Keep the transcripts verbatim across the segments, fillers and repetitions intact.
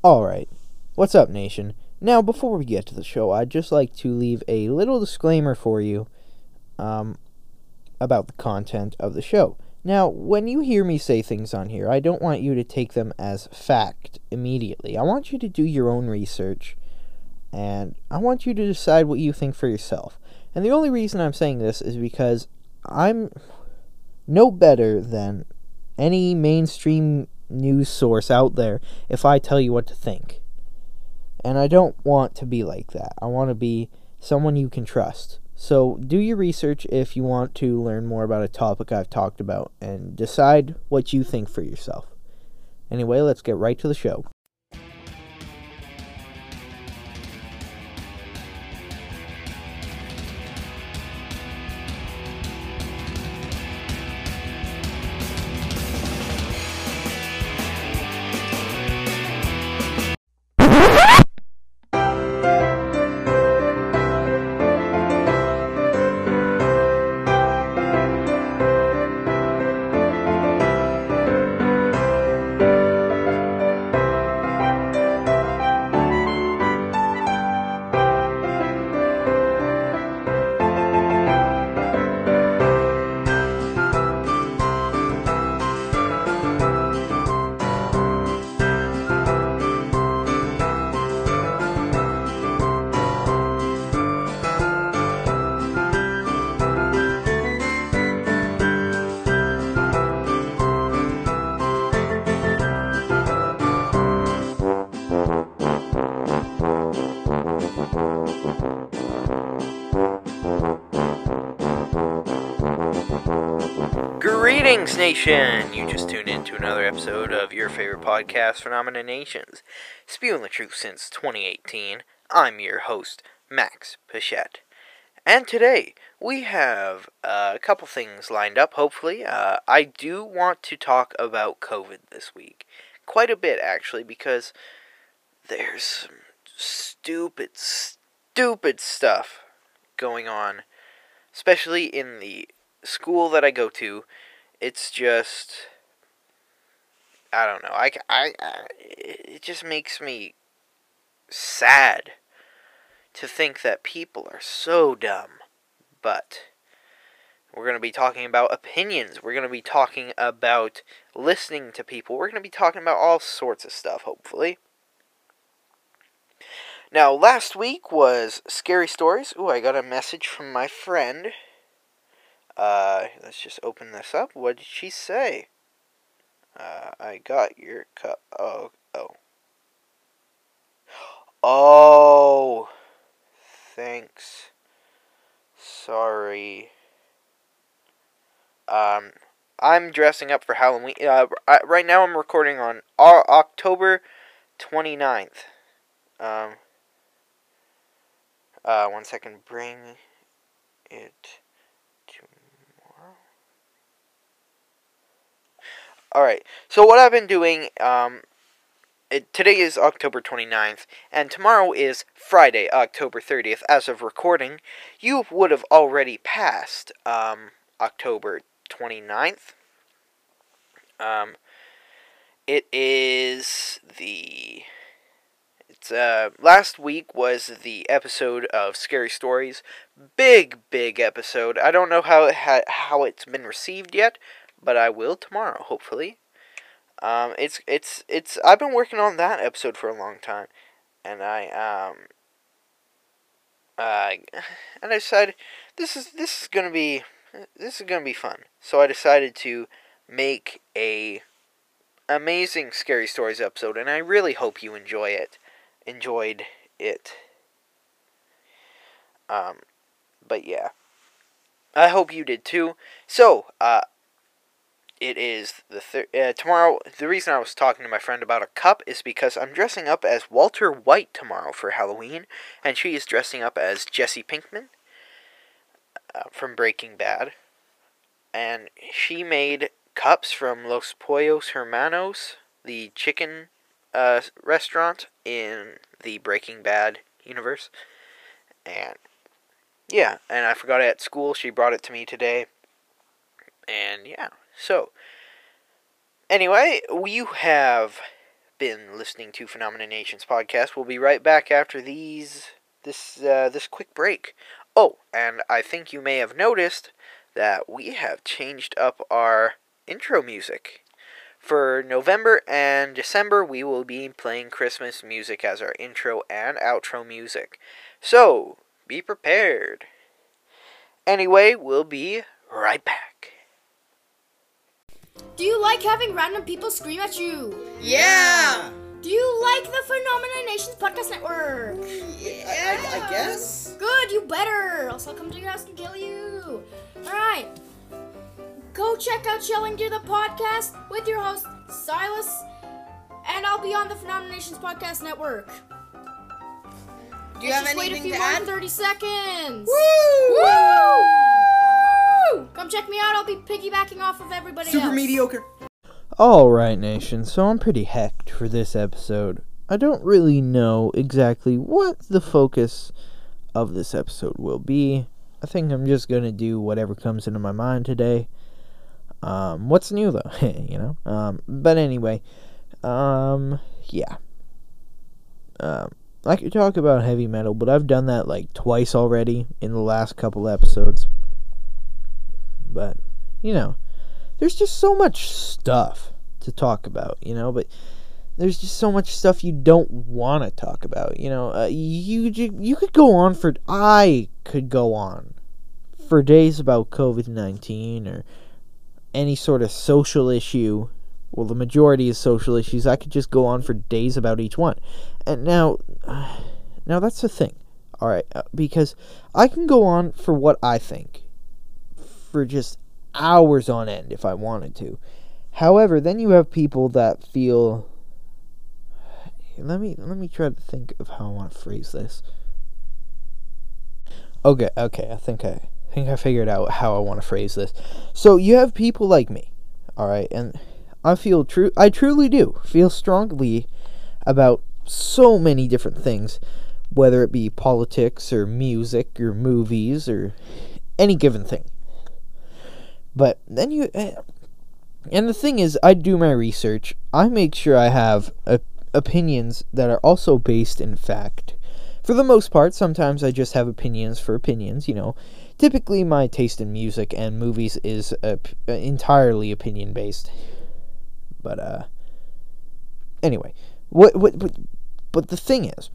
Alright, what's up, nation? Now, before we get to the show, I'd just like to leave a little disclaimer for you um, about the content of the show. Now, when you hear me say things on here, I don't want you to take them as fact immediately. I want you to do your own research, and I want you to decide what you think for yourself. And the only reason I'm saying this is because I'm no better than any mainstream news source out there if I tell you what to think. And I don't want to be like that. I want to be someone you can trust. So do your research if you want to learn more about a topic I've talked about, and decide what you think for yourself. Anyway, let's get right to the show. Greetings, nation! You just tuned in to another episode of your favorite podcast, Phenomena Nations. Spewing the truth since twenty eighteen, I'm your host, Max Pichette. And today, we have uh, a couple things lined up, hopefully. Uh, I do want to talk about COVID this week. Quite a bit, actually, because there's some stupid, stupid stuff going on. Especially in the school that I go to. It's just, I don't know, I, I, I, it just makes me sad to think that people are so dumb. But we're going to be talking about opinions, we're going to be talking about listening to people, we're going to be talking about all sorts of stuff, hopefully. Now, last week was Scary Stories. Ooh, I got a message from my friend. Uh, let's just open this up. What did she say? Uh, I got your cup. Oh, oh. Oh, thanks. Sorry. Um, I'm dressing up for Halloween. Uh, right now I'm recording on October twenty-ninth. Um, uh, one second. Bring it tomorrow. Alright, so what I've been doing, um, it, today is October twenty-ninth, and tomorrow is Friday, October thirtieth, as of recording. You would have already passed, um, October twenty-ninth. Um, it is the... It's, uh, last week was the episode of Scary Stories. Big, big episode. I don't know how it ha- how it's been received yet, but I will tomorrow, hopefully. Um, it's, it's, it's, I've been working on that episode for a long time, and I, um, uh, and I decided, this is, this is gonna be, this is gonna be fun. So I decided to make a amazing Scary Stories episode, and I really hope you enjoy it, enjoyed it. Um, but yeah, I hope you did too. So, uh, It is the thir- uh, tomorrow. The reason I was talking to my friend about a cup is because I'm dressing up as Walter White tomorrow for Halloween, and she is dressing up as Jesse Pinkman uh, from Breaking Bad. And she made cups from Los Pollos Hermanos, the chicken uh, restaurant in the Breaking Bad universe. And yeah, and I forgot it at school. She brought it to me today. And yeah, so anyway, you have been listening to Phenomena Nations podcast. We'll be right back after these this uh, this quick break. Oh, and I think you may have noticed that we have changed up our intro music. For November and December, we will be playing Christmas music as our intro and outro music. So, be prepared. Anyway, we'll be right back. Do you like having random people scream at you? Yeah! Do you like the Phenomena Nations Podcast Network? Yeah, I, I guess. Good, you better. Else I'll come to your house and kill you. Alright. Go check out Shelling Deer the Podcast with your host, Silas. And I'll be on the Phenomena Nations Podcast Network. Do you Let's have just wait a anything few to more add? than thirty seconds. Woo! Woo! Come check me out. I'll be piggybacking off of everybody Super else. mediocre. Alright, Nation, so I'm pretty hecked for this episode. I don't really know exactly what the focus of this episode will be. I think I'm just gonna do whatever comes into my mind today. Um, what's new, though? you know? Um, but anyway, um, yeah. Um, I could talk about heavy metal, but I've done that, like, twice already in the last couple episodes. But, you know, there's just so much stuff to talk about, you know, but there's just so much stuff you don't want to talk about, you know. Uh, you, you could go on for, I could go on for days about covid nineteen or any sort of social issue. Well, the majority is social issues. I could just go on for days about each one. And now, uh, now that's the thing, all right, uh, because I can go on for what I think for just hours on end if I wanted to. However, then you have people that feel, let me let me try to think of how I want to phrase this. Okay, okay, I think I, I think I figured out how I want to phrase this. So you have people like me, all right, and I feel true. I truly do feel strongly about so many different things, whether it be politics or music or movies or any given thing. But then you, and the thing is, I do my research. I make sure I have uh, opinions that are also based in fact. For the most part, sometimes I just have opinions for opinions, you know. Typically, my taste in music and movies is uh, entirely opinion-based. But, uh, anyway, what, what, what, but the thing is,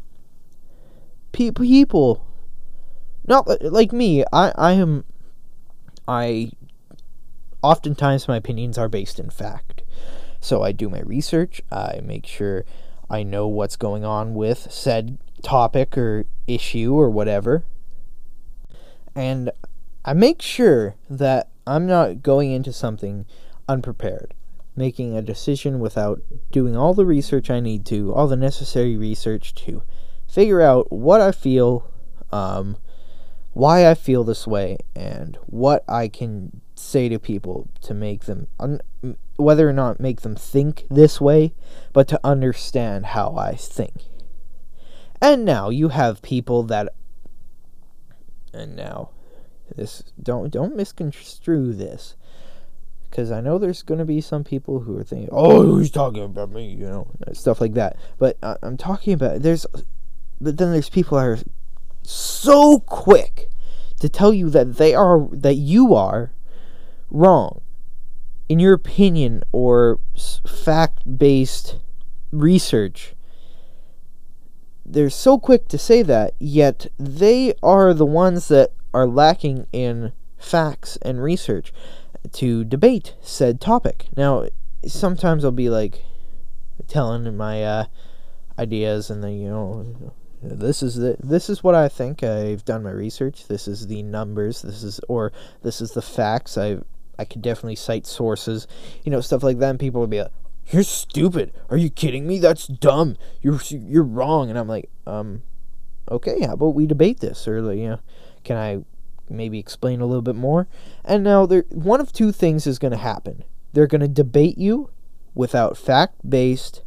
pe- people, not like me, I, I am, I, oftentimes my opinions are based in fact. So I do my research, I make sure I know what's going on with said topic or issue or whatever, and I make sure that I'm not going into something unprepared, making a decision without doing all the research I need to, all the necessary research to figure out what I feel, um, why I feel this way, and what I can say to people to make them, un- whether or not make them think this way, but to understand how I think. And now you have people that, and now, this, don't, don't misconstrue this, because I know there's going to be some people who are thinking, oh, he's talking about me, you know, stuff like that. But uh, I'm talking about, there's, but then there's people that are so quick to tell you that they are, that you are wrong in your opinion or fact-based research. They're so quick to say that, yet they are the ones that are lacking in facts and research to debate said topic. Now, sometimes I'll be like telling my uh, ideas, and then, you know, this is the this is what I think. I've done my research. This is the numbers. This is or this is the facts. I I could definitely cite sources, you know, stuff like that. And people would be like, "You're stupid. Are you kidding me? That's dumb. You're you're wrong." And I'm like, um, okay, how about we debate this, or like, you know, can I maybe explain a little bit more? And now there, one of two things is going to happen. They're going to debate you without fact-based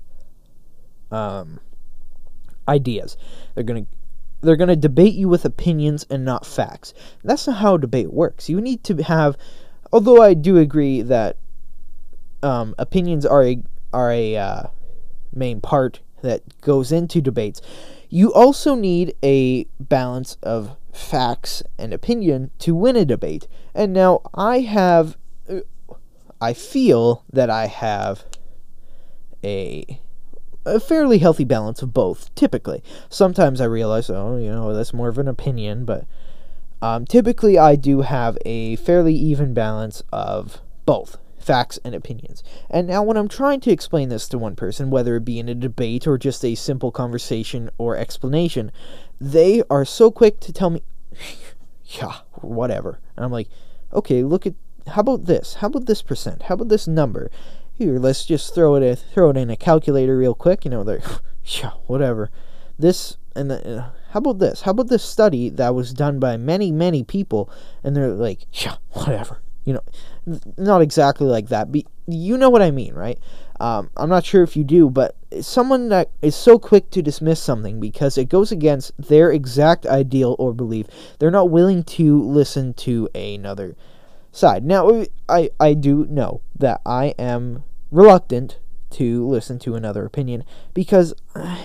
um, ideas. They're going to they're going to debate you with opinions and not facts. That's not how debate works. You need to have, although I do agree that um, opinions are a are a uh, main part that goes into debates. You also need a balance of facts and opinion to win a debate. And now I have, I feel that I have a, a fairly healthy balance of both, typically. Sometimes I realize, oh, you know, that's more of an opinion, but um, typically I do have a fairly even balance of both facts and opinions. And now when I'm trying to explain this to one person, whether it be in a debate or just a simple conversation or explanation, they are so quick to tell me, yeah, whatever. And I'm like, okay, look at, how about this? How about this percent? How about this number? Here, let's just throw it, a, throw it in a calculator real quick. You know, they're, yeah, whatever. This, and the, uh, how about this? How about this study that was done by many, many people? And they're like, yeah, whatever. You know, not exactly like that, but you know what I mean, right? Um, I'm not sure if you do, but someone that is so quick to dismiss something because it goes against their exact ideal or belief, they're not willing to listen to another side. Now, I, I do know that I am reluctant to listen to another opinion because, uh,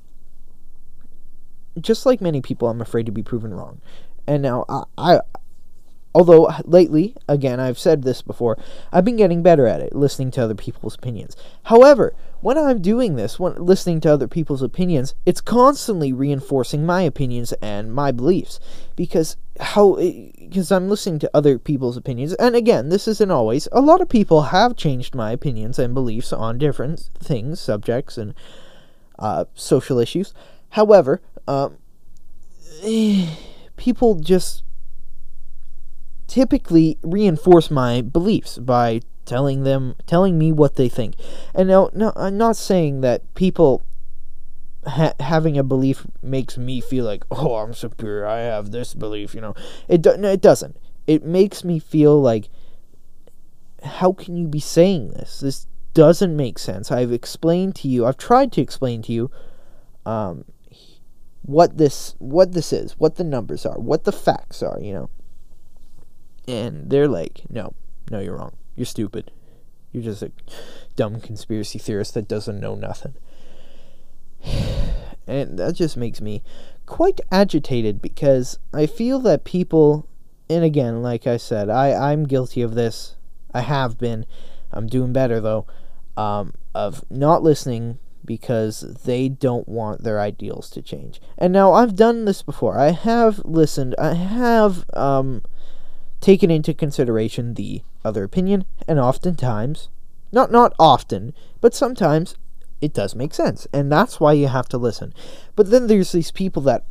just like many people, I'm afraid to be proven wrong. And now, I... I Although, lately, again, I've said this before, I've been getting better at it, listening to other people's opinions. However, when I'm doing this, when listening to other people's opinions, it's constantly reinforcing my opinions and my beliefs. Because how, because I'm listening to other people's opinions, and again, this isn't always, a lot of people have changed my opinions and beliefs on different things, subjects, and uh, social issues. However, um, people just typically reinforce my beliefs by telling them, telling me what they think. And now, no, I'm not saying that people ha- having a belief makes me feel like, oh, I'm superior, I have this belief, you know. It, do- no, it doesn't. It makes me feel like, how can you be saying this? This doesn't make sense. I've explained to you, I've tried to explain to you, um, what this, what this is, what the numbers are, what the facts are, you know. And they're like, no, no, you're wrong. You're stupid. You're just a dumb conspiracy theorist that doesn't know nothing. And that just makes me quite agitated because I feel that people, and again, like I said, I, I'm guilty of this. I have been. I'm doing better, though, um, of not listening because they don't want their ideals to change. And now, I've done this before. I have listened. I have, um... taken into consideration the other opinion, and oftentimes, not not often, but sometimes, it does make sense, and that's why you have to listen. But then there's these people that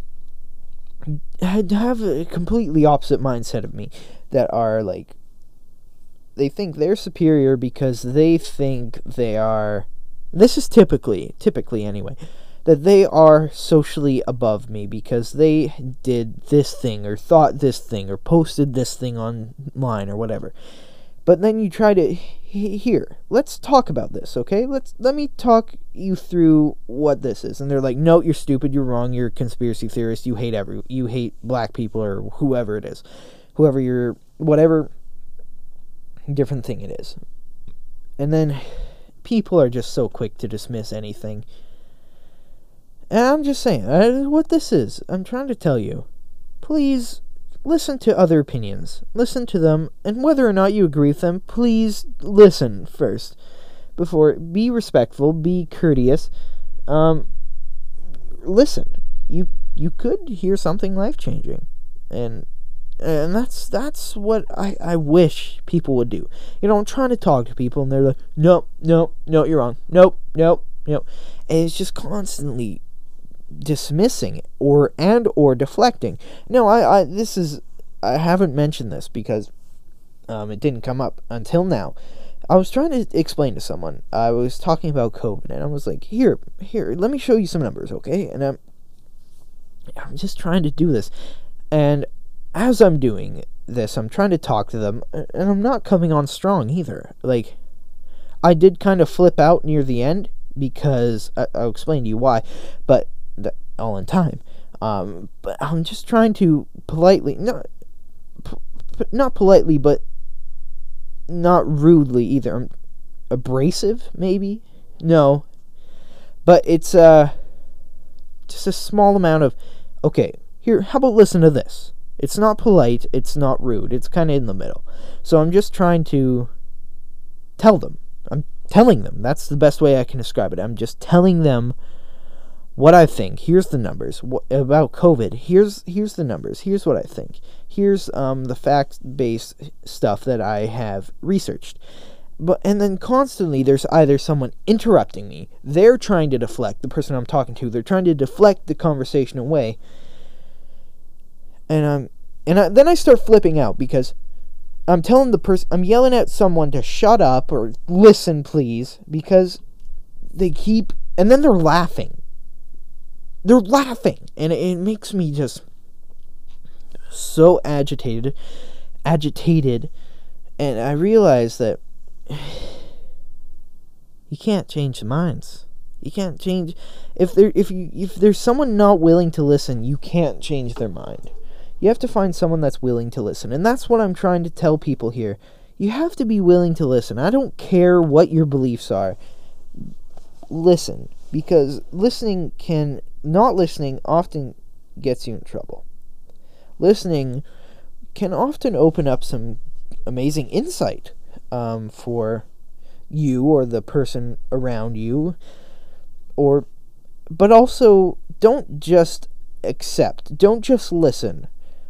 have a completely opposite mindset of me, that are like, they think they're superior because they think they are, this is typically, typically anyway, that they are socially above me because they did this thing or thought this thing or posted this thing online or whatever. But then you try to, here, let's talk about this, okay? Let's let me talk you through what this is. And they're like, no, you're stupid, you're wrong, you're a conspiracy theorist, you hate every, you hate black people or whoever it is. Whoever you're, whatever different thing it is. And then people are just so quick to dismiss anything. And I'm just saying, uh, what this is, I'm trying to tell you, please listen to other opinions. Listen to them, and whether or not you agree with them, please listen first. Before, be respectful, be courteous. Um, listen. You you could hear something life-changing. And and that's that's what I, I wish people would do. You know, I'm trying to talk to people, and they're like, no, no, no, you're wrong. Nope, nope, nope. And it's just constantly dismissing or and or deflecting. No, I, I this is I haven't mentioned this because um it didn't come up until now. I was trying to explain to someone. I was talking about COVID, and I was like, here, here, let me show you some numbers, okay? And I'm I'm just trying to do this. And as I'm doing this, I'm trying to talk to them, and I'm not coming on strong either. Like, I did kind of flip out near the end because I, I'll explain to you why, but that, all in time. Um, but I'm just trying to politely, not, p- not politely, but not rudely either. I'm abrasive, maybe? No. But it's uh, just a small amount of, okay, here, how about listen to this? It's not polite, it's not rude, it's kind of in the middle. So I'm just trying to tell them. I'm telling them. That's the best way I can describe it. I'm just telling them what I think. Here's the numbers what, about COVID. Here's here's the numbers. Here's what I think. Here's um the fact-based stuff that I have researched. But and then constantly there's either someone interrupting me. They're trying to deflect the person I'm talking to. They're trying to deflect the conversation away. And I'm and I, then I start flipping out because I'm telling the person, I'm yelling at someone to shut up or listen, please, because they keep, and then they're laughing. They're laughing, and it, it makes me just so agitated, agitated, and I realize that you can't change minds. You can't change if there if you if there's someone not willing to listen, you can't change their mind. You have to find someone that's willing to listen. And that's what I'm trying to tell people here. You have to be willing to listen. I don't care what your beliefs are. Listen. Because listening can... Not listening often gets you in trouble. Listening can often open up some amazing insight um, for you or the person around you. Or... But also, don't just accept. Don't just listen.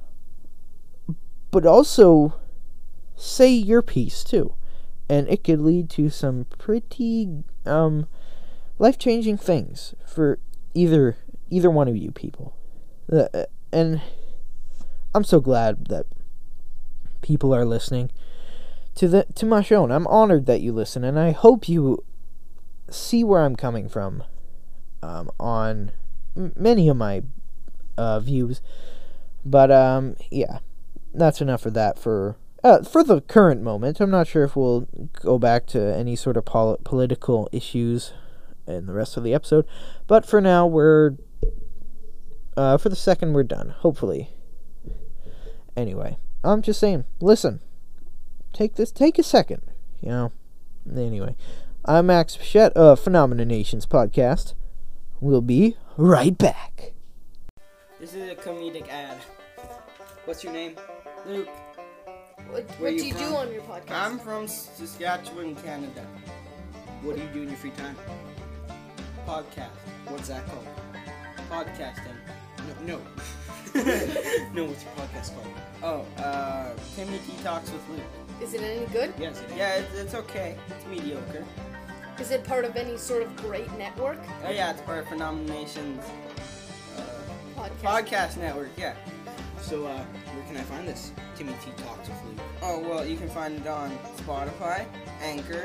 But also, say your piece, too. And it could lead to some pretty, um, life-changing things for either, either one of you people. Uh, and I'm so glad that people are listening to the, to my show. And I'm honored that you listen, and I hope you see where I'm coming from, um, on m- many of my, uh, views. But, um, yeah. That's enough for that for uh, for the current moment. I'm not sure if we'll go back to any sort of pol- political issues in the rest of the episode. But for now, we're... Uh, for the second, we're done. Hopefully. Anyway, I'm just saying, listen. Take this, take a second, you know. Anyway, I'm Max Pichette of Phenomena Nations podcast. We'll be right back. This is a comedic ad. What's your name? Luke. What, Where what you do you from? do on your podcast? I'm from Saskatchewan, Canada. What do you do in your free time? Podcast. What's that called? Podcasting. No, no. No, what's your podcast called? Oh, uh, Timmy T Talks with Luke. Is it any good? Yes, it is. Yeah, it's, it's okay. It's mediocre. Is it part of any sort of great network? Oh yeah, it's part of Phenomena Nations uh, Podcast. podcast network, yeah. So, uh, where can I find this? Timmy T Talks with Luke. Oh, well, you can find it on Spotify, Anchor,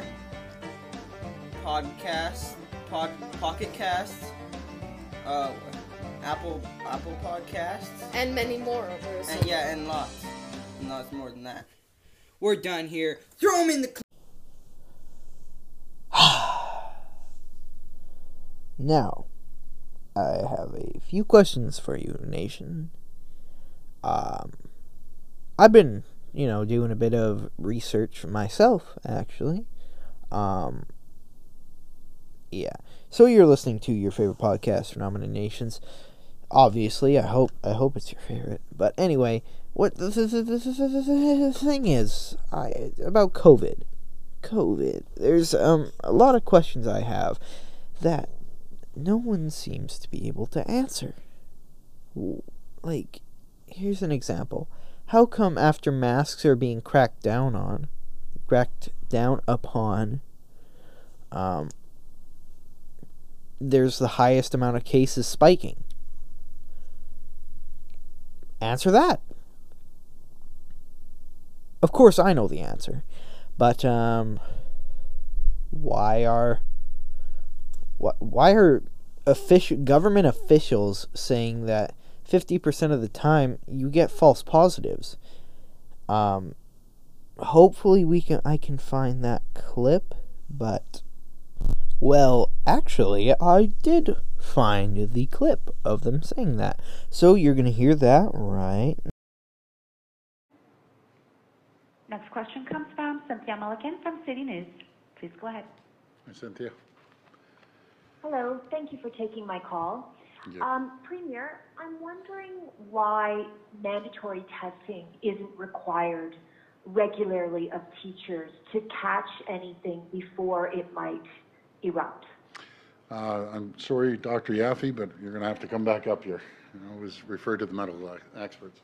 Podcast, Pod, Pocket Casts, uh, Apple Apple Podcasts, And many more. Over a and yeah, and lots, and lots more than that. We're done here. Throw him in the... Now, I have a few questions for you, nation. Um, I've been, you know, doing a bit of research myself, actually. Um, yeah. So you're listening to your favorite podcast, Phenomena Nations. Obviously, I hope I hope it's your favorite. But anyway, what the, the, the, the, the thing is I, about COVID. COVID. There's um a lot of questions I have that no one seems to be able to answer. Like, here's an example. How come after masks are being cracked down on, cracked down upon, um, there's the highest amount of cases spiking? Answer that. Of course, I know the answer, but um, why are wh- why are official government officials saying that fifty percent of the time you get false positives? Um, hopefully we can I can find that clip, but well, actually, I did find the clip of them saying that. So you're going to hear that right. Next question comes from Cynthia Mulligan from City News. Please go ahead. Hi, Cynthia. Hello, thank you for taking my call. Yep. Um, Premier, I'm wondering why mandatory testing isn't required regularly of teachers to catch anything before it might erupt. Uh, I'm sorry, Doctor Yaffe, but you're going to have to come back up here. I was referred to the medical uh, experts.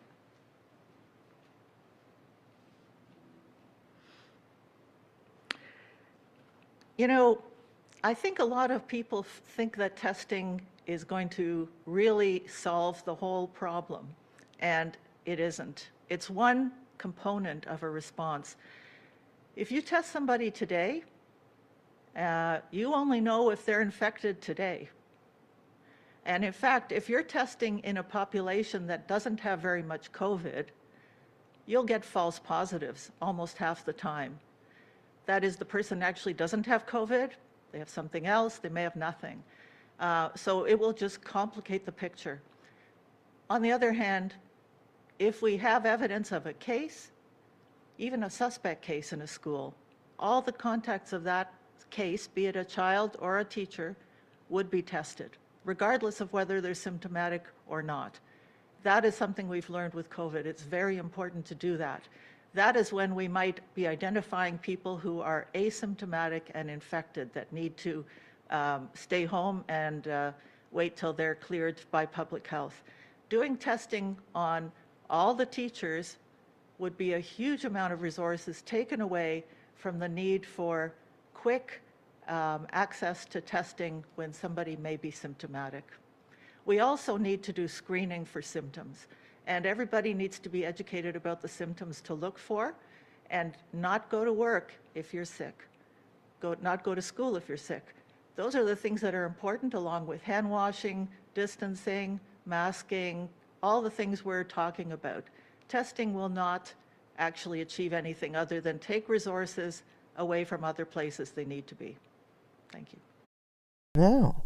You know, I think a lot of people f- think that testing is going to really solve the whole problem, and it isn't. It's one component of a response. If you test somebody today, uh, you only know if they're infected today. And in fact, if you're testing in a population that doesn't have very much COVID, you'll get false positives almost half the time. That is, the person actually doesn't have COVID, they have something else, they may have nothing. Uh, so it will just complicate the picture. On the other hand, if we have evidence of a case, even a suspect case in a school, all the contacts of that case, be it a child or a teacher, would be tested, regardless of whether they're symptomatic or not. That is something we've learned with COVID. It's very important to do that. That is when we might be identifying people who are asymptomatic and infected that need to um, stay home and uh, wait till they're cleared by public health. Doing testing on all the teachers would be a huge amount of resources taken away from the need for quick um, access to testing when somebody may be symptomatic. We also need to do screening for symptoms, and everybody needs to be educated about the symptoms to look for and not go to work if you're sick, go, not go to school if you're sick. Those are the things that are important, along with hand washing, distancing, masking, all the things we're talking about. Testing will not actually achieve anything other than take resources away from other places they need to be. Thank you. Now.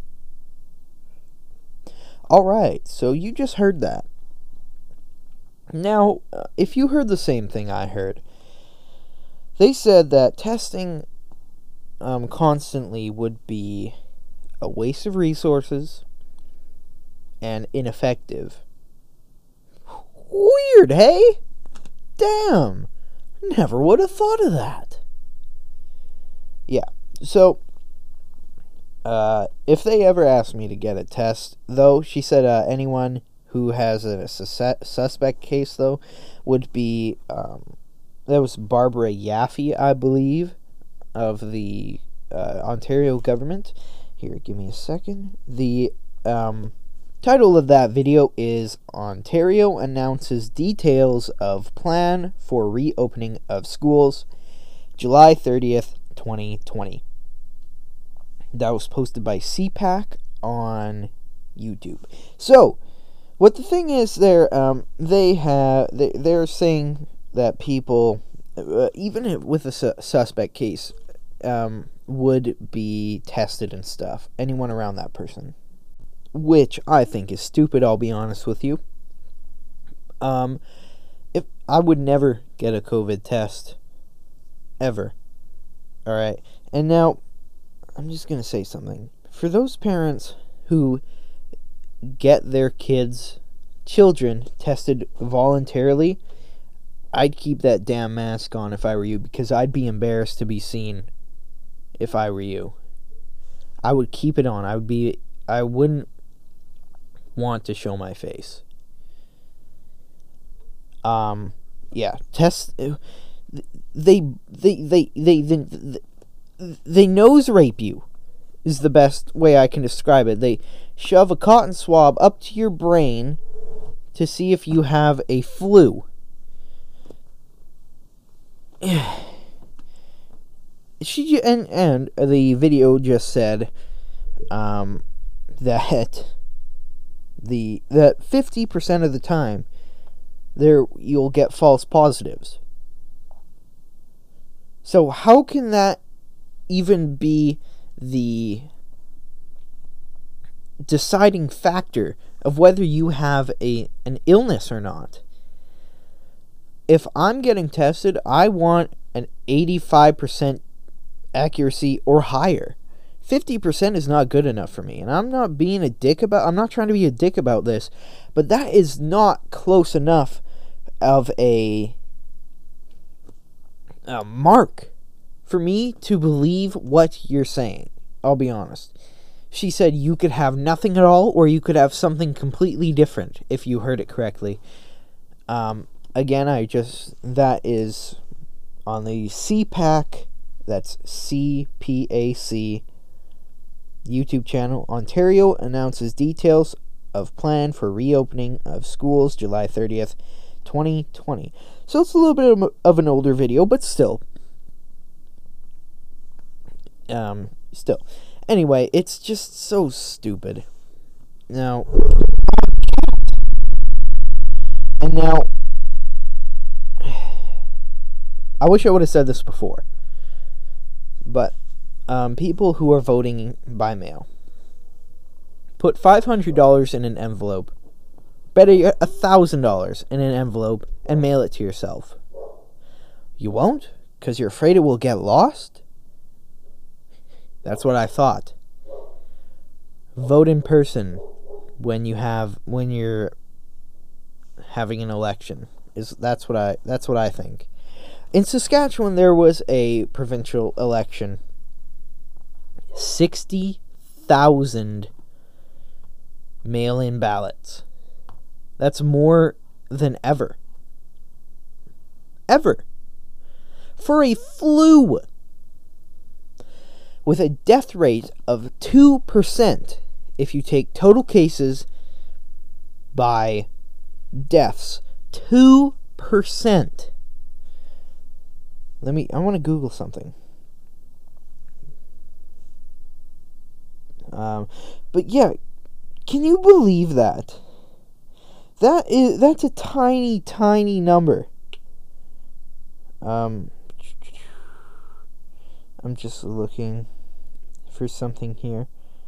All right, so you just heard that. Now, uh, if you heard the same thing I heard, they said that testing um, constantly would be a waste of resources and ineffective. Weird, hey? Damn. Never would have thought of that. Yeah, so uh, if they ever ask me to get a test, though, she said uh, anyone who has a sus- suspect case, though, would be, um, that was Barbara Yaffe, I believe, of the uh, Ontario government. Here, give me a second. The um, title of that video is Ontario Announces Details of Plan for Reopening of Schools, July thirtieth, twenty twenty. That was posted by C PAC on YouTube. So, what the thing is, there, um, they have, they, they're saying that people, uh, even with a su- suspect case, um, would be tested and stuff. Anyone around that person, which I think is stupid. I'll be honest with you. Um, if I would never get a COVID test, ever. All right, and now I'm just gonna say something for those parents who get their kids, children, tested voluntarily. I'd keep that damn mask on if I were you, because I'd be embarrassed to be seen if I were you. I would keep it on. I would be, I wouldn't want to show my face. Um, yeah, test, they, they, they, they, they, they nose rape you, is the best way I can describe it. They shove a cotton swab up to your brain to see if you have a flu. She and and the video just said um, that the that fifty percent of the time there you'll get false positives. So how can that even be the deciding factor of whether you have a an illness or not? If I'm getting tested, I want an eighty-five percent accuracy or higher. fifty percent is not good enough for me. And I'm not being a dick about, I'm not trying to be a dick about this, but that is not close enough of a, a mark for me to believe what you're saying. I'll be honest. She said you could have nothing at all, or you could have something completely different, if you heard it correctly. Um, again, I just, that is on the C PAC, that's C P A C, YouTube channel. Ontario announces details of plan for reopening of schools July thirtieth, twenty twenty. So it's a little bit of, of an older video, but still. Um, still. Anyway, it's just so stupid. Now, and now, I wish I would have said this before, but um, people who are voting by mail, put five hundred dollars in an envelope, better yet, one thousand dollars in an envelope, and mail it to yourself. You won't? Because you're afraid it will get lost? That's what I thought. Vote in person when you have when you're having an election. Is that's what I that's what I think. In Saskatchewan there was a provincial election. sixty thousand mail-in ballots. That's more than ever. Ever. For a flu. With a death rate of two percent if you take total cases by deaths. two percent. Let me, I want to Google something. Um, but yeah, can you believe that? That is, that's a tiny, tiny number. Um... I'm just looking for something here.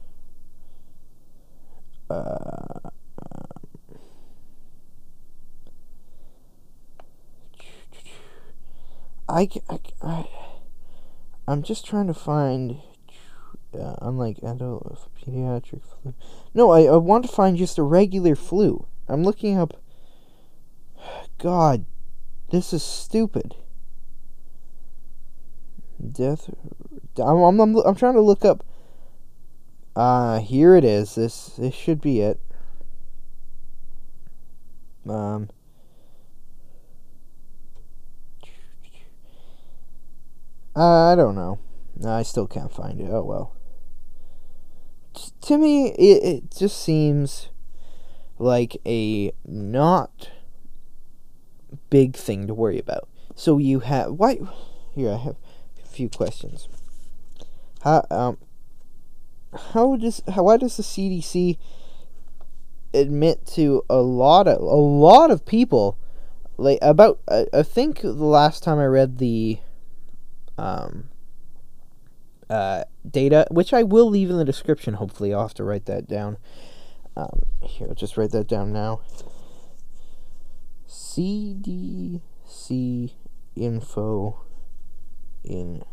Uh, I, I, I, I'm just trying to find, uh, unlike adult pediatric flu. No, I, I want to find just a regular flu. I'm looking up. God, this is stupid. Death. I'm, I'm, I'm, I'm trying to look up. Uh, here it is. This, this should be it. Um. Uh, I don't know. No, I still can't find it. Oh well. T- to me, it, it just seems like a not big thing to worry about. So you have why? Here I have few questions. How um how does how why does the C D C admit to a lot of a lot of people, like about I, I think the last time I read the um uh data, which I will leave in the description, hopefully I'll have to write that down. Um here, I'll just write that down now. C D C info in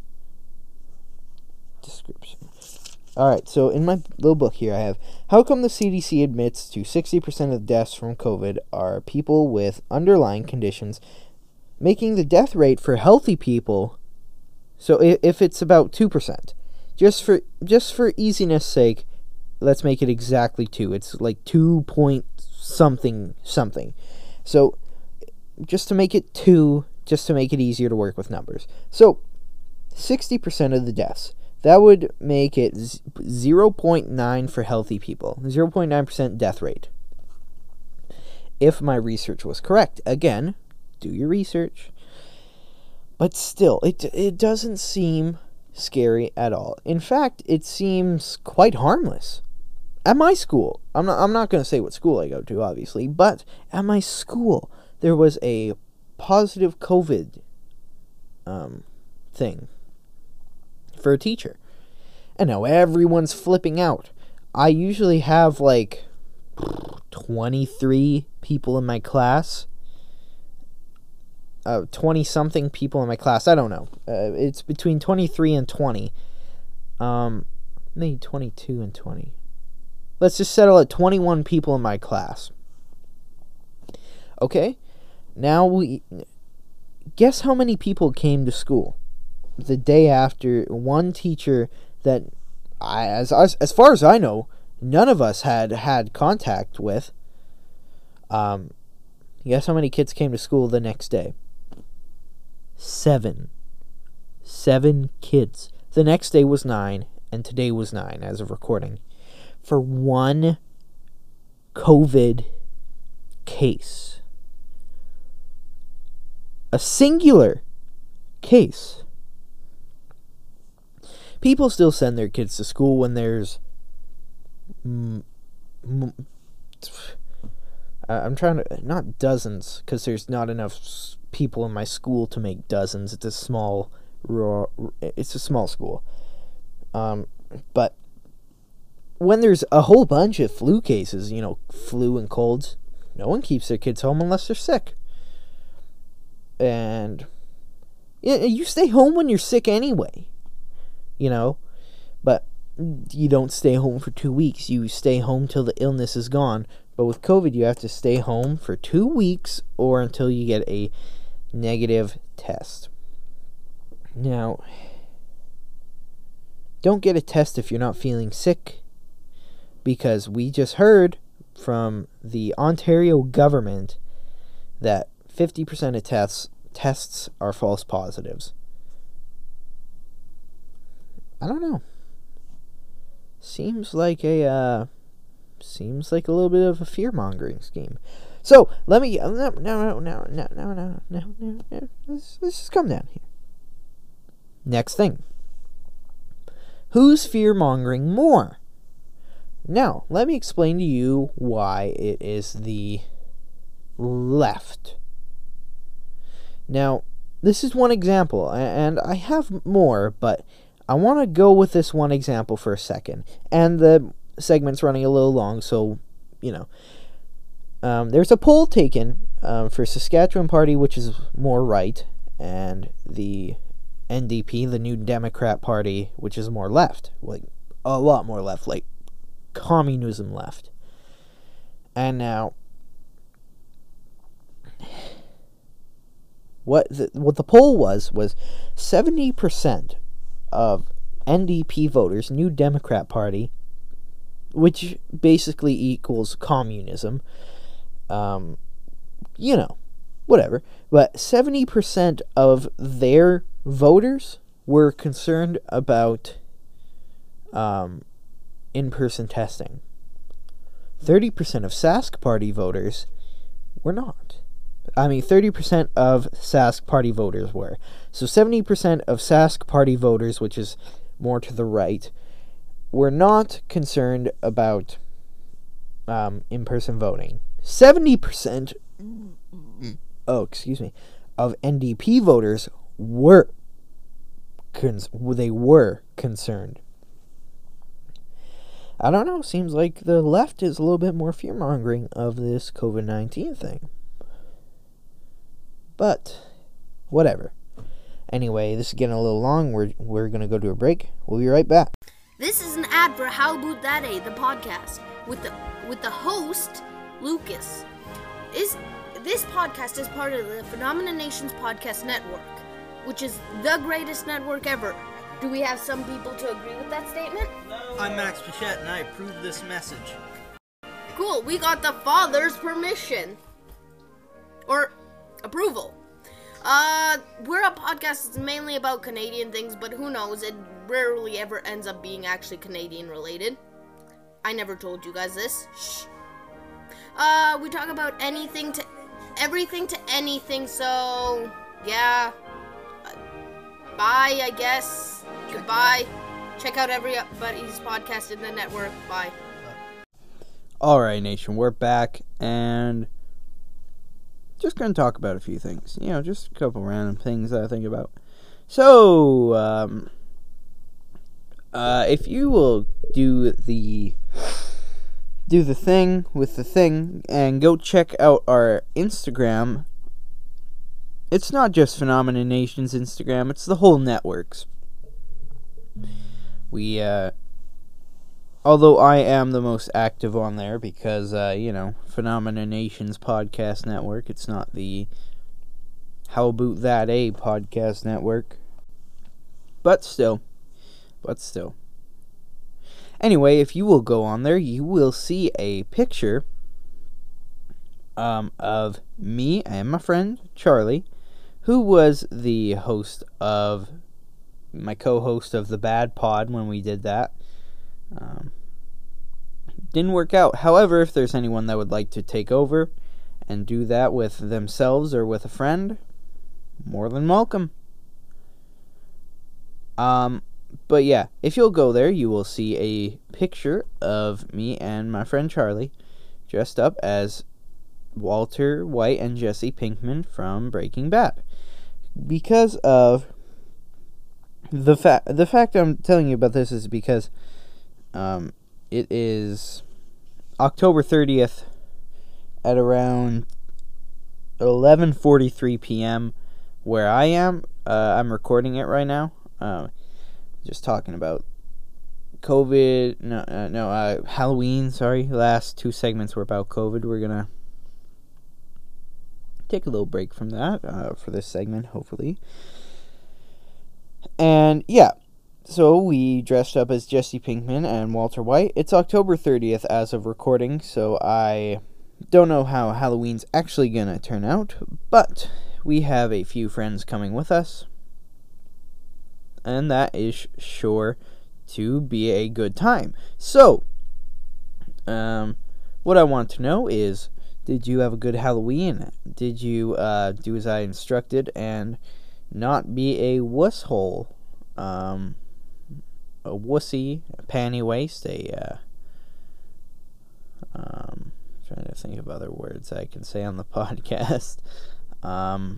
description. Alright, so in my little book here I have, how come the C D C admits to sixty percent of deaths from COVID are people with underlying conditions, making the death rate for healthy people, so if, if it's about two percent, just for just for easiness sake, let's make it exactly two. It's like two point something something. So just to make it two, just to make it easier to work with numbers. So sixty percent of the deaths. That would make it zero point nine for healthy people. zero point nine percent death rate. If my research was correct. Again, do your research. But still, it it doesn't seem scary at all. In fact, it seems quite harmless. At my school, I'm not I'm not going to say what school I go to, obviously, but at my school, there was a positive COVID um, thing for a teacher. And now everyone's flipping out. I usually have like twenty-three people in my class. Uh, twenty-something people in my class. I don't know. Uh, it's between twenty-three and twenty. Um, Maybe twenty-two and twenty. Let's just settle at twenty-one people in my class. Okay? Now we... Guess how many people came to school the day after one teacher that, I, as, as as far as I know, none of us had had contact with. Um, guess how many kids came to school the next day? Seven. Seven kids. The next day was nine, and today was nine as of recording. For one COVID case. A singular case. People still send their kids to school when there's... Mm, mm, I'm trying to... Not dozens, because there's not enough people in my school to make dozens. It's a small... It's a small school. Um, but when there's a whole bunch of flu cases, you know, flu and colds, no one keeps their kids home unless they're sick. And yeah, you stay home when you're sick anyway, you know, but you don't stay home for two weeks. You stay home till the illness is gone. But with COVID, you have to stay home for two weeks or until you get a negative test. Now, don't get a test if you're not feeling sick, because we just heard from the Ontario government that fifty percent of tests tests are false positives. I don't know. Seems like a uh, seems like a little bit of a fear-mongering scheme. So let me no no no no no no no no no no. Let's, let's just come down here. Next thing. Who's fear-mongering more? Now, let me explain to you why it is the left. Now, this is one example, and I have more, but I want to go with this one example for a second. And the segment's running a little long, so, you know. Um, there's a poll taken um, for Saskatchewan Party, which is more right, and the N D P, the New Democrat Party, which is more left. Like, a lot more left, like communism left. And now, what the, what the poll was, was seventy percent of N D P voters, New Democrat Party, which basically equals communism, um, you know, whatever, but seventy percent of their voters were concerned about um, in-person testing. thirty percent of Sask Party voters were not. I mean, thirty percent of Sask Party voters were. So seventy percent of Sask Party voters, which is more to the right, were not concerned about um, in-person voting. seventy percent, oh, excuse me, of N D P voters were, cons- they were concerned. I don't know, seems like the left is a little bit more fear-mongering of this COVID nineteen thing. But, whatever. Anyway, this is getting a little long. We're, we're going to go to a break. We'll be right back. This is an ad for How About That A, the podcast, with the with the host, Lucas. Is This podcast is part of the Phenomena Nations Podcast Network, which is the greatest network ever. Do we have some people to agree with that statement? I'm Max Pichette, and I approve this message. Cool, we got the father's permission. Or approval. Uh, we're a podcast that's mainly about Canadian things, but who knows, it rarely ever ends up being actually Canadian related. I never told you guys this. Shh. Uh, we talk about anything to, everything to anything, so, yeah. Uh, bye, I guess. Goodbye. Check out everybody's podcast in the network. Bye. Alright, Nation, we're back, and just going to talk about a few things. You know, just a couple random things that I think about. So, um, uh, if you will do the, do the thing with the thing, and go check out our Instagram. It's not just Phenomena Nation's Instagram, it's the whole network's. We, uh, although I am the most active on there because, uh, you know, Phenomena Nations podcast network. It's not the How About That A podcast network. But still. But still. Anyway, if you will go on there, you will see a picture um, of me and my friend Charlie, who was the host of, my co-host of The Bad Pod when we did that. Um, didn't work out. However, if there's anyone that would like to take over and do that with themselves or with a friend, more than welcome. Um, but yeah, if you'll go there, you will see a picture of me and my friend Charlie dressed up as Walter White and Jesse Pinkman from Breaking Bad. Because of the fact, the fact I'm telling you about this is because um, it is October thirtieth at around eleven forty-three p.m. where I am. Uh, I'm recording it right now. Uh, just talking about COVID. No, uh, no, uh, Halloween. Sorry, last two segments were about COVID. We're gonna take a little break from that uh, for this segment, hopefully. And yeah, so we dressed up as Jesse Pinkman and Walter White. It's October thirtieth as of recording, so I don't know how Halloween's actually gonna turn out, but we have a few friends coming with us, and that is sure to be a good time. So, um, what I want to know is, did you have a good Halloween? Did you uh, do as I instructed and not be a wusshole, um, a wussy, a panty waist, a, uh, um, trying to think of other words I can say on the podcast, um,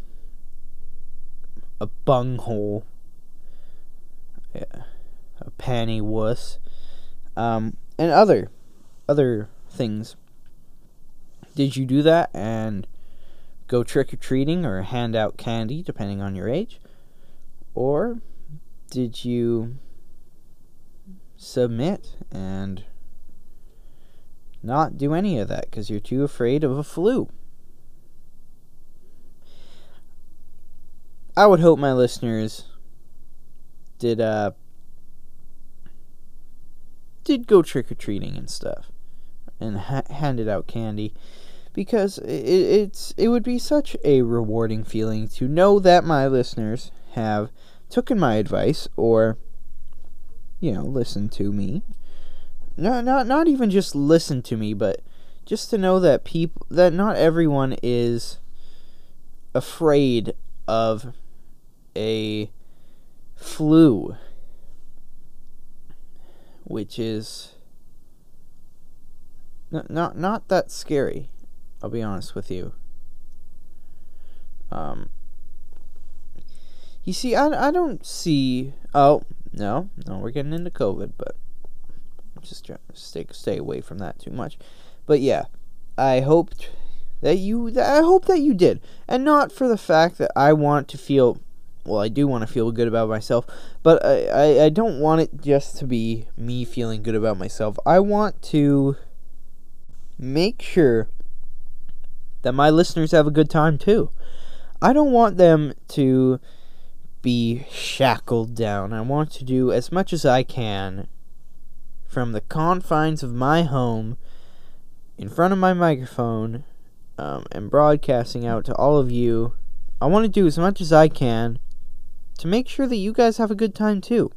a bunghole, yeah, a panty wuss, um, and other, other things. Did you do that and go trick-or-treating or hand out candy, depending on your age? Or did you submit and not do any of that because you're too afraid of a flu? I would hope my listeners did uh did go trick-or-treating and stuff and ha- handed out candy, because it, it's it would be such a rewarding feeling to know that my listeners have taken my advice, or, you know, listened to me. No, not not even just listen to me, but just to know that people that not everyone is afraid of a flu, which is not not not that scary. I'll be honest with you. Um, you see, I, I don't see... Oh, no, no, we're getting into COVID, but I'm just trying to stay, stay away from that too much. But yeah, I hoped that you... I hope that you did. And not for the fact that I want to feel... Well, I do want to feel good about myself, but I, I, I don't want it just to be me feeling good about myself. I want to make sure that my listeners have a good time too. I don't want them to be shackled down. I want to do as much as I can from the confines of my home, in front of my microphone, um, and broadcasting out to all of you. I want to do as much as I can to make sure that you guys have a good time too.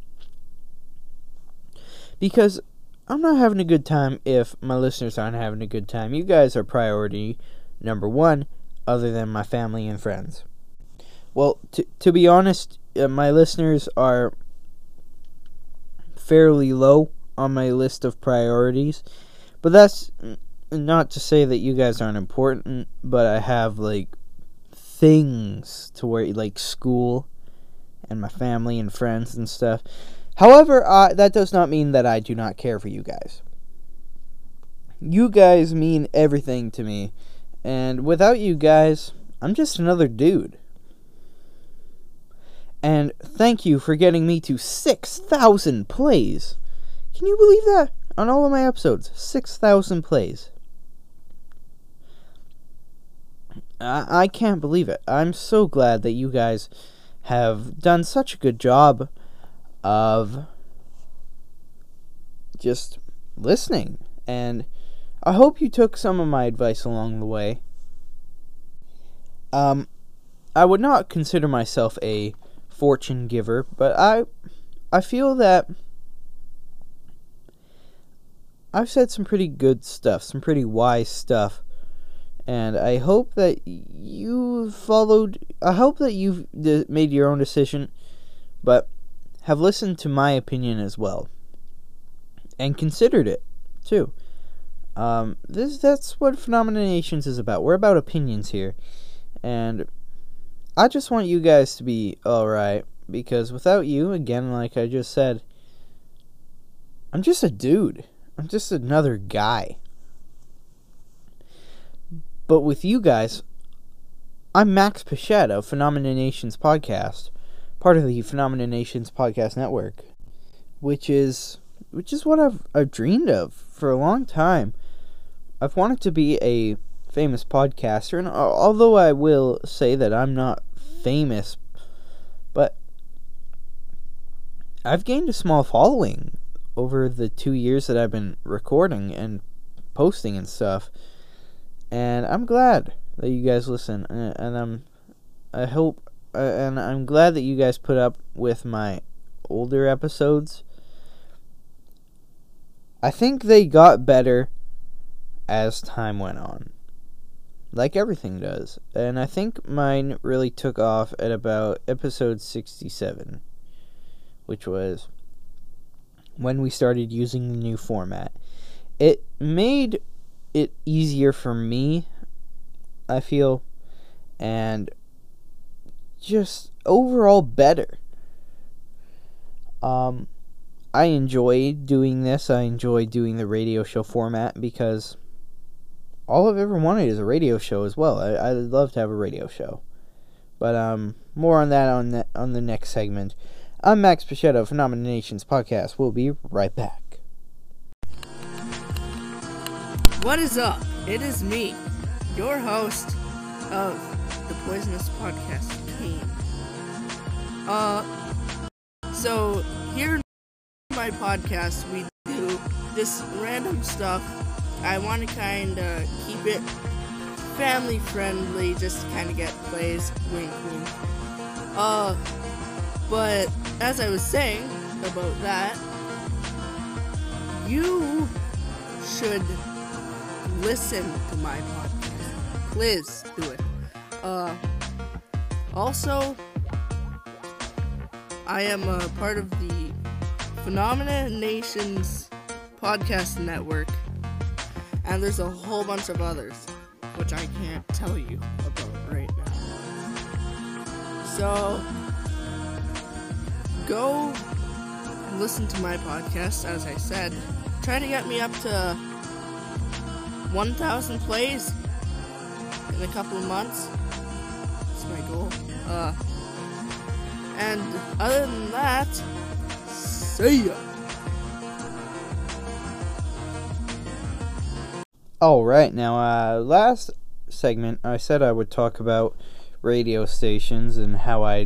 Because I'm not having a good time if my listeners aren't having a good time. You guys are priority number one, other than my family and friends. Well, to to be honest, uh, my listeners are fairly low on my list of priorities. But that's not to say that you guys aren't important, but I have, like, things to worry, like school and my family and friends and stuff. However, uh, that does not mean that I do not care for you guys. You guys mean everything to me. And without you guys, I'm just another dude. And thank you for getting me to six thousand plays. Can Can you believe that? On all of my episodes, six thousand plays. I, I can't believe it. I'm so glad that you guys have done such a good job of just listening. And I hope you took some of my advice along the way. Um, I would not consider myself a fortune giver, but I, I feel that I've said some pretty good stuff, some pretty wise stuff, and I hope that you followed, I hope that you've d- made your own decision, but have listened to my opinion as well, and considered it, too. Um, this that's what Phenomenations is about. We're about opinions here, and I just want you guys to be alright, because without you, again, like I just said, I'm just a dude. I'm just another guy. But with you guys, I'm Max Pichette of Phenomenations Podcast, part of the Phenomenations Podcast Network, which is which is what I've I've dreamed of for a long time. I've wanted to be a famous podcaster, and although I will say that I'm not famous, but I've gained a small following over the two years that I've been recording and posting and stuff, and I'm glad that you guys listen, and, and I'm, I hope, uh, and I'm glad that you guys put up with my older episodes. I think they got better as time went on, like everything does, and I think mine really took off at about episode sixty-seven, which was when we started using the new format. It made it easier for me, I feel, and just overall better. Um, I enjoy doing this. I enjoy doing the radio show format because all I've ever wanted is a radio show as well. I, I'd love to have a radio show. But um, more on that on the, on the next segment. I'm Max Pichette of Phenomenations Podcast. We'll be right back. What is up? It is me, your host of the Poisonous Podcast, Kane. Uh, so here in my podcast, we do this random stuff. I want to kind of keep it family friendly, just to kind of get plays, wink wink. Uh, but as I was saying about that, you should listen to my podcast. Please do it. Uh, also, I am a part of the Phenomenations Podcast Network, and there's a whole bunch of others, which I can't tell you about right now. So, go and listen to my podcast, as I said. Try to get me up to one thousand plays in a couple of months. That's my goal. Uh, and other than that, see ya! Alright, now, uh, last segment, I said I would talk about radio stations and how I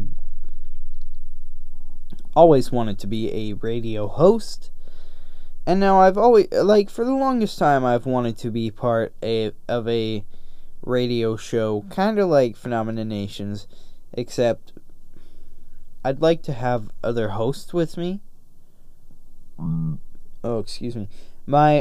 always wanted to be a radio host. And now I've always, like, for the longest time, I've wanted to be part a, of a radio show, kind of like Phenomenations, except I'd like to have other hosts with me. Oh, excuse me. My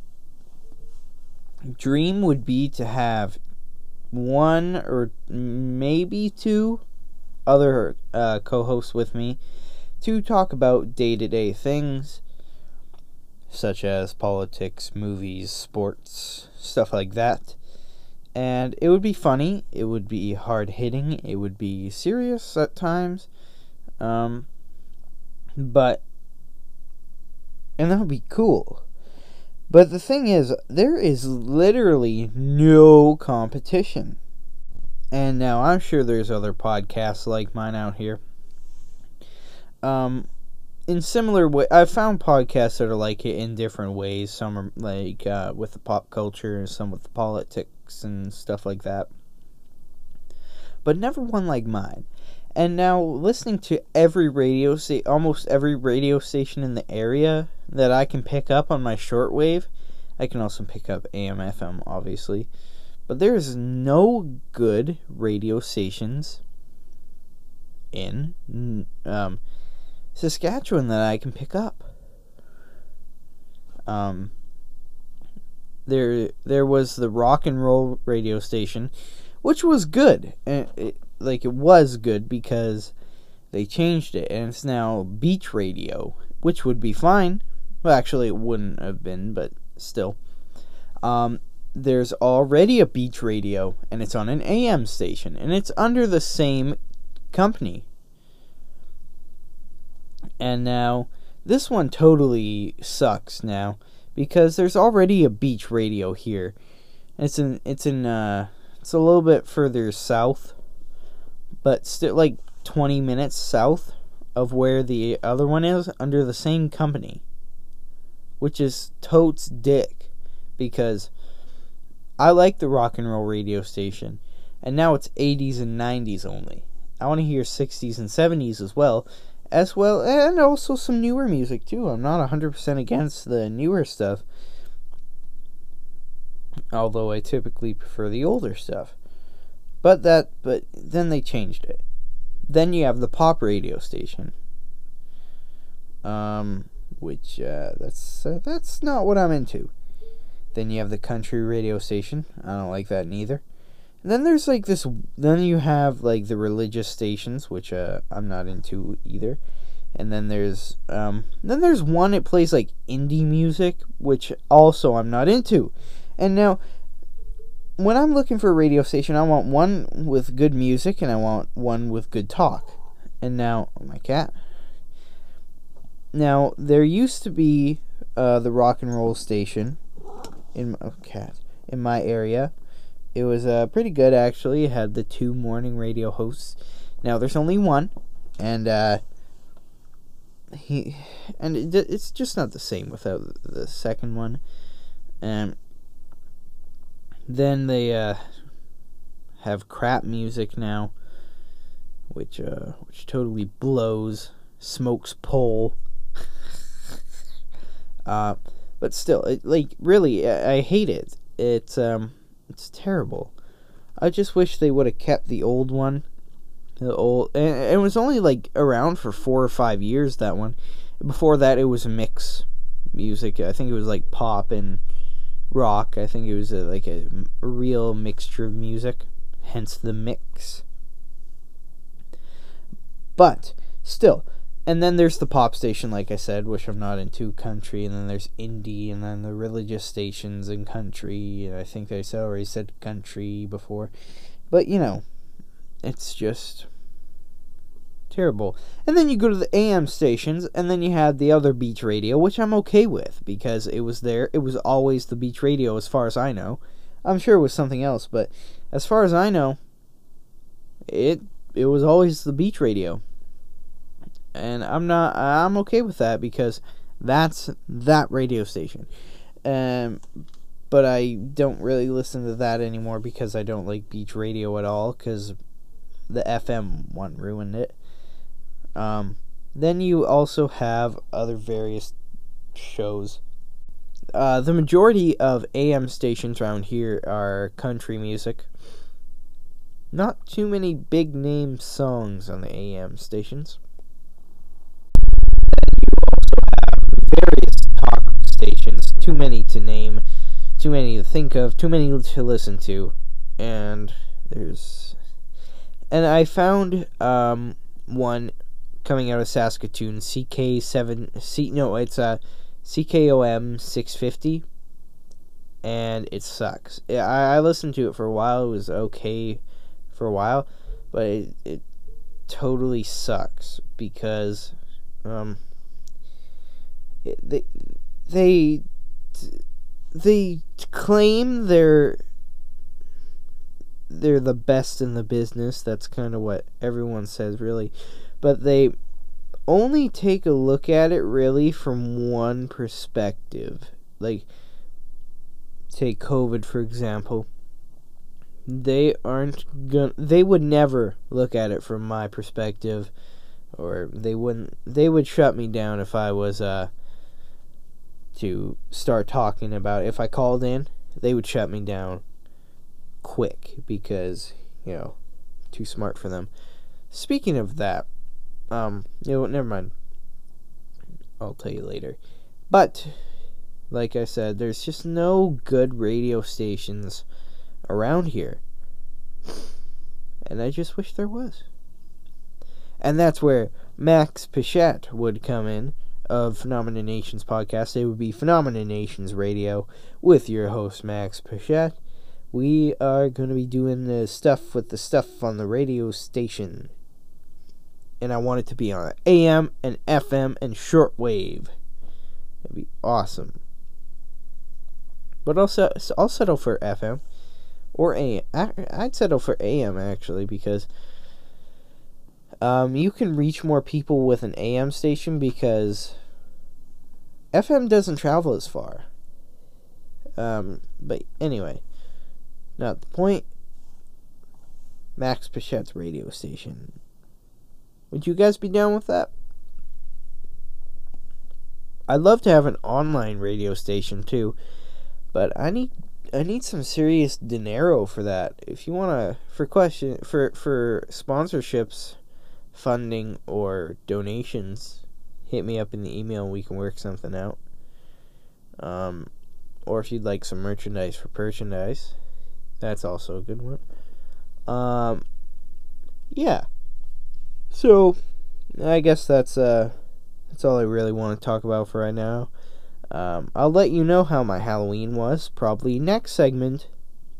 dream would be to have one or maybe two other uh, co-hosts with me to talk about day-to-day things, such as politics, movies, sports, stuff like that. And it would be funny, it would be hard-hitting, it would be serious at times, um, but, and that would be cool. But the thing is, there is literally no competition. And now, I'm sure there's other podcasts like mine out here. Um, in similar way, I've found podcasts that are like it in different ways. Some are like uh, with the pop culture, and some with the politics and stuff like that. But never one like mine. And now listening to every radio sta- almost every radio station in the area that I can pick up on my shortwave. I can also pick up A M F M, obviously. But there is no good radio stations in um, Saskatchewan that I can pick up. Um, there, there was the rock and roll radio station, which was good, and it, like it was good because they changed it, and it's now beach radio, which would be fine. Well, actually, it wouldn't have been, but still. Um, there's already a beach radio, and it's on an A M station, and it's under the same company. And now, this one totally sucks now, because there's already a beach radio here. It's in, it's in, uh, it's a little bit further south, but still like twenty minutes south of where the other one is, under the same company. Which is totes dick, because I like the rock and roll radio station, and now it's eighties and nineties only. I want to hear sixties and seventies as well, as well, and also some newer music too. I'm not one hundred percent against the newer stuff, although I typically prefer the older stuff. But that, but then they changed it. Then you have the pop radio station, um, which uh, that's uh, that's not what I'm into. Then you have the country radio station. I don't like that neither. And then there's like this. Then you have like the religious stations, which uh, I'm not into either. And then there's um, then there's one that plays like indie music, which also I'm not into. And now, when I'm looking for a radio station, I want one with good music and I want one with good talk. And now, oh, my cat. Now, there used to be uh, the rock and roll station in my, oh, cat, in my area. It was uh, pretty good, actually. It had the two morning radio hosts. Now, there's only one. And, uh, he, and it, it's just not the same without the second one. And then they uh, have crap music now, which uh, which totally blows. Smokes pole. uh, but still, it, like really, I, I hate it. It's um, it's terrible. I just wish they would have kept the old one. The old, and it was only like around for four or five years. That one. Before that, it was mix music. I think it was like pop and rock. I think it was a, like a, a real mixture of music, hence the mix. But still, and then there's the pop station, like I said, which I'm not into, country, and then there's indie, and then the religious stations and country, and I think I already said country before, but you know, it's just terrible. And then you go to the A M stations, and then you have the other beach radio, which I'm okay with, because it was there. It was always the beach radio, as far as I know. I'm sure it was something else, but as far as I know, it it was always the beach radio. And I'm not, I'm okay with that, because that's that radio station. Um, but I don't really listen to that anymore, because I don't like beach radio at all, because the F M one ruined it. Um, then you also have other various shows. Uh, the majority of A M stations around here are country music. Not too many big name songs on the A M stations. Then you also have various talk stations. Too many to name, too many to think of, too many to listen to. And there's... And I found um, one coming out of Saskatoon, C K seven, C, no, it's uh, C K O M six fifty, and it sucks. I, I listened to it for a while. It was okay for a while, but it, it totally sucks, because um, it, they, they, they claim they're they're the best in the business. That's kind of what everyone says, really. But they only take a look at it really from one perspective. Like, take COVID, for example. They aren't gonna, they would never look at it from my perspective, or they wouldn't, they would shut me down if I was, uh, to start talking about it. If I called in, they would shut me down quick, because, you know, too smart for them. Speaking of that, um, you know, never mind. I'll tell you later. But, like I said, there's just no good radio stations around here. And I just wish there was. And that's where Max Pichette would come in, of Phenomena Nations podcast. It would be Phenomena Nations Radio with your host, Max Pichette. We are going to be doing the stuff with the stuff on the radio station. And I want it to be on A M and F M and shortwave. It'd be awesome. But also, I'll settle for F M. Or A M. I'd settle for A M, actually, because um, you can reach more people with an A M station, because F M doesn't travel as far. Um, but anyway, not the point. Max Pichette's radio station. Would you guys be down with that? I'd love to have an online radio station too, but I need I need some serious dinero for that. If you wanna for question for for sponsorships, funding, or donations, hit me up in the email and we can work something out. Um, or if you'd like some merchandise for merchandise, that's also a good one. Um, yeah. So, I guess that's uh, that's all I really want to talk about for right now. Um, I'll let you know how my Halloween was, probably next segment,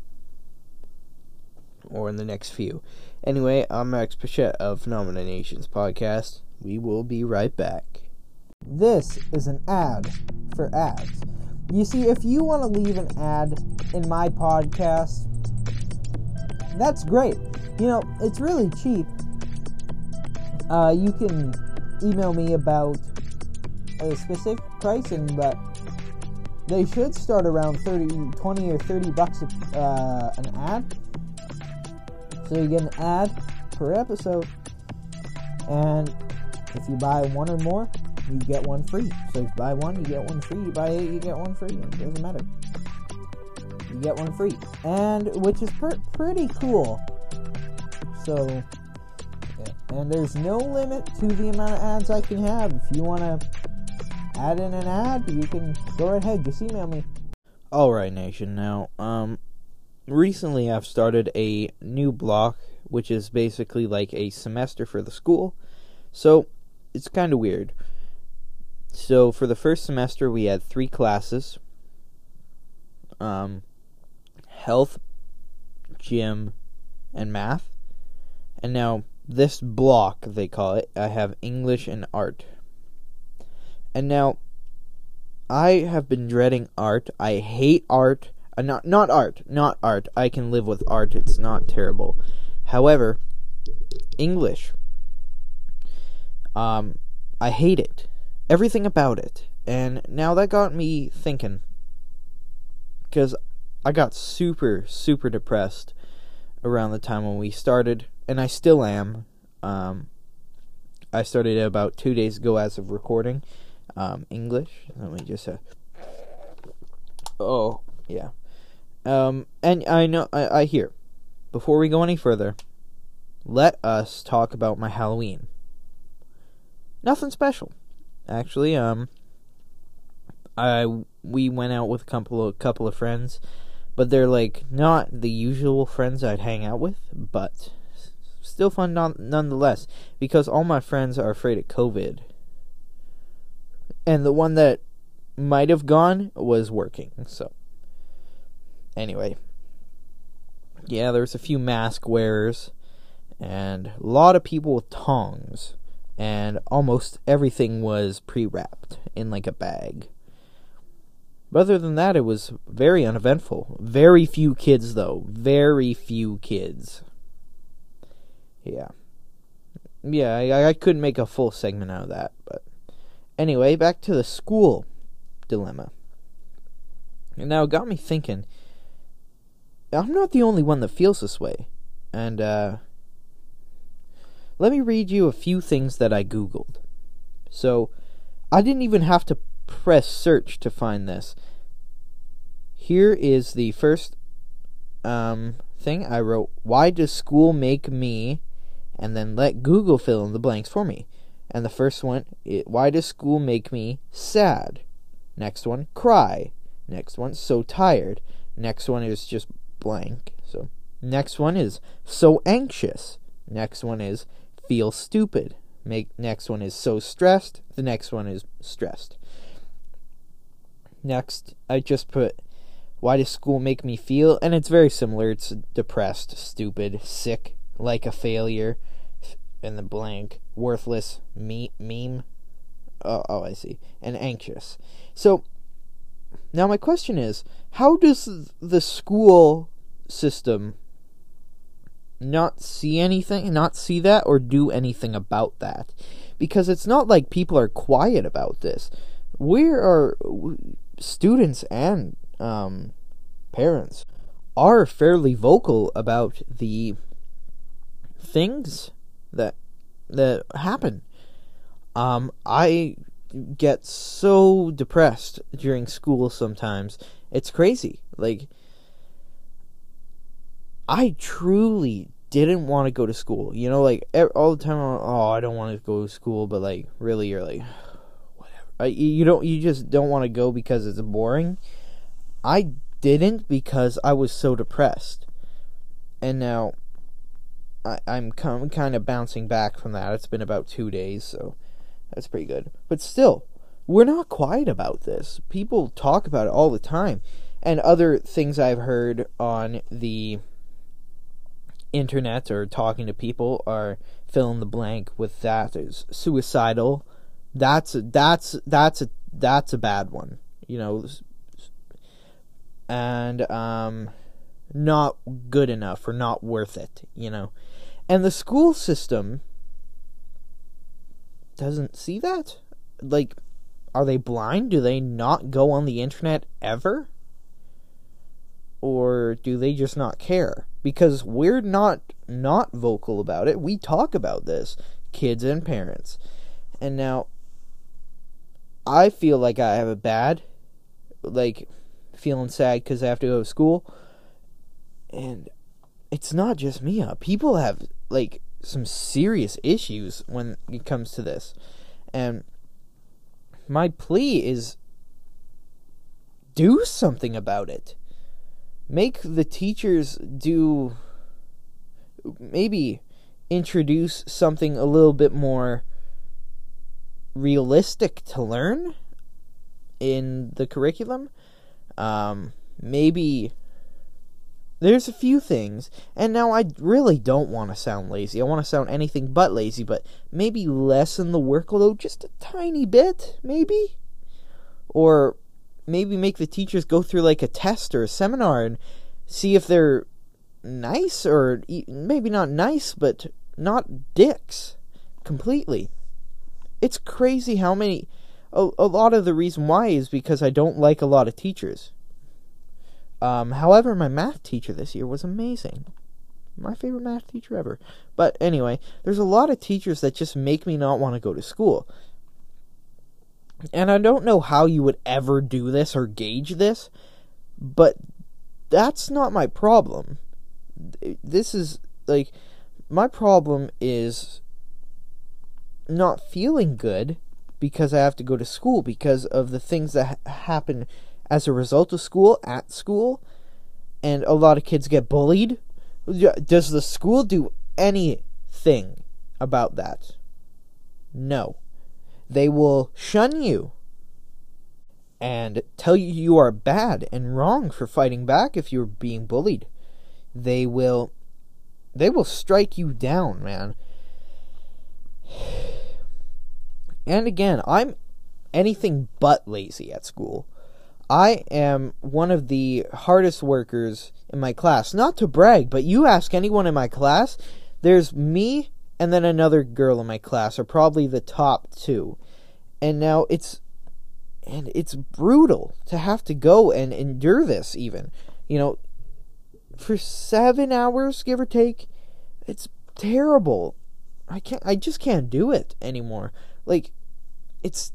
or in the next few. Anyway, I'm Max Pichette of Phenomena Nations podcast. We will be right back. This is an ad for ads. You see, if you want to leave an ad in my podcast, that's great. You know, it's really cheap. Uh, you can email me about a specific pricing, but they should start around thirty, twenty or thirty bucks uh, an ad. So you get an ad per episode, and if you buy one or more, you get one free. So if you buy one, you get one free. You buy eight, you get one free. It doesn't matter. You get one free, and which is per- pretty cool. So. And there's no limit to the amount of ads I can have. If you want to add in an ad, you can go right ahead. Just email me. Alright, Nation. Now, um, recently I've started a new block, which is basically like a semester for the school. So, it's kind of weird. So, for the first semester, we had three classes. Um, health, gym, and math. And now, this block, they call it, I have English and art. And now, I have been dreading art. I hate art. Uh, not not art. Not art. I can live with art. It's not terrible. However, English. Um, I hate it. Everything about it. And now that got me thinking. Because I got super, super depressed around the time when we started. And I still am. Um, I started about two days ago as of recording. Um, English. Let me just... Uh, oh, yeah. Um, and I know... I, I hear. Before we go any further, let us talk about my Halloween. Nothing special. Actually, um... I... We went out with a couple of, couple of friends. But they're, like, not the usual friends I'd hang out with. But... still fun non- nonetheless, because all my friends are afraid of COVID. And the one that might have gone was working, so. Anyway. Yeah, there's a few mask wearers, and a lot of people with tongs, and almost everything was pre-wrapped in like a bag. But other than that, it was very uneventful. Very few kids, though. Very few kids. Yeah. yeah, I, I couldn't make a full segment out of that. But anyway, back to the school dilemma. And now it got me thinking, I'm not the only one that feels this way. And uh, let me read you a few things that I Googled. So, I didn't even have to press search to find this. Here is the first um, thing I wrote. Why does school make me... And then let Google fill in the blanks for me. And the first one, it, why does school make me sad? Next one, cry. Next one, so tired. Next one is just blank. So, next one is so anxious. Next one is feel stupid. Make next one is so stressed. The next one is stressed. Next, I just put, why does school make me feel? And it's very similar. It's depressed, stupid, sick, like a failure, in the blank, worthless, me- meme. Oh, oh, I see. And anxious. So, now my question is, how does the school system not see anything, not see that, or do anything about that? Because it's not like people are quiet about this. We are, students and um, parents are fairly vocal about the things that that happen. Um, I get so depressed during school sometimes. It's crazy. Like, I truly didn't want to go to school. You know, like, all the time, oh, I don't want to go to school, but, like, really, you're like, whatever. I, you don't, you just don't want to go because it's boring. I didn't because I was so depressed. And now, I, I'm com- kind of bouncing back from that. It's been about two days, so that's pretty good. But still, we're not quiet about this. People talk about it all the time. And other things I've heard on the internet or talking to people are fill in the blank with that. There's suicidal. That's a, that's that's a that's a bad one. You know, and um, not good enough or not worth it. You know, and the school system doesn't see that. Like, are they blind? Do they not go on the internet ever? Or do they just not care? Because we're not not vocal about it. We talk about this, kids and parents. And now, I feel like I have a bad, like, feeling sad because I have to go to school. And it's not just me. Uh, people have, like, some serious issues when it comes to this. And my plea is, do something about it. Make the teachers do, maybe introduce something a little bit more realistic to learn in the curriculum. Um, maybe there's a few things, and now I really don't want to sound lazy. I want to sound anything but lazy, but maybe lessen the workload just a tiny bit, maybe? Or maybe make the teachers go through like a test or a seminar and see if they're nice, or maybe not nice, but not dicks completely. It's crazy how many, a, a lot of the reason why is because I don't like a lot of teachers. Um, however, my math teacher this year was amazing. My favorite math teacher ever. But anyway, there's a lot of teachers that just make me not want to go to school. And I don't know how you would ever do this or gauge this, but that's not my problem. This is, like, my problem is not feeling good because I have to go to school because of the things that ha- happen as a result of school, at school, and a lot of kids get bullied. Does the school do anything about that? No. They will shun you and tell you you are bad and wrong for fighting back if you're being bullied. They will they will strike you down, man. And again, I'm anything but lazy at school. I am one of the hardest workers in my class. Not to brag, but you ask anyone in my class, there's me and then another girl in my class are probably the top two. And now it's and it's brutal to have to go and endure this even. You know, for seven hours, give or take. It's terrible. I can't I just can't do it anymore. Like, it's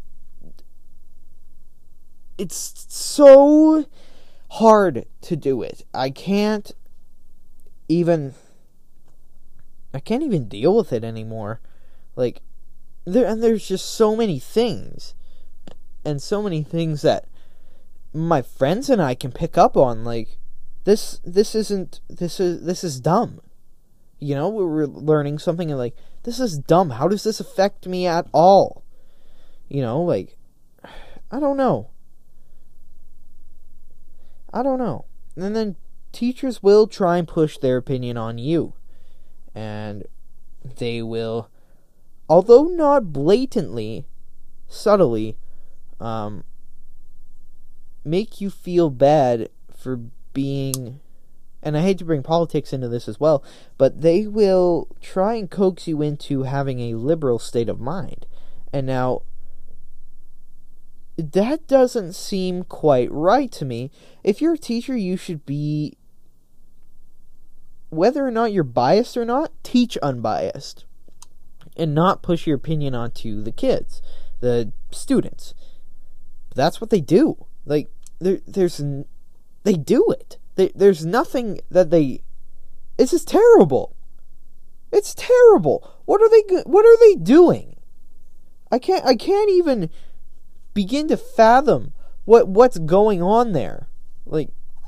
it's so hard to do it. I can't even I can't even deal with it anymore. Like, there and there's just so many things. And so many things that my friends and I can pick up on. Like, this this isn't this is this is dumb. You know, we're learning something and like, this is dumb. How does this affect me at all? You know, like, I don't know. I don't know. And then teachers will try and push their opinion on you. And they will, although not blatantly, subtly, um, make you feel bad for being, and I hate to bring politics into this as well, but they will try and coax you into having a liberal state of mind. And now, that doesn't seem quite right to me. If you're a teacher, you should be, whether or not you're biased or not, teach unbiased. And not push your opinion onto the kids, the students. That's what they do. Like, there, there's, they do it. They, there's nothing that they, this is terrible. It's terrible. What are they, what are they doing? I can't, I can't even begin to fathom what, what's going on there. Like,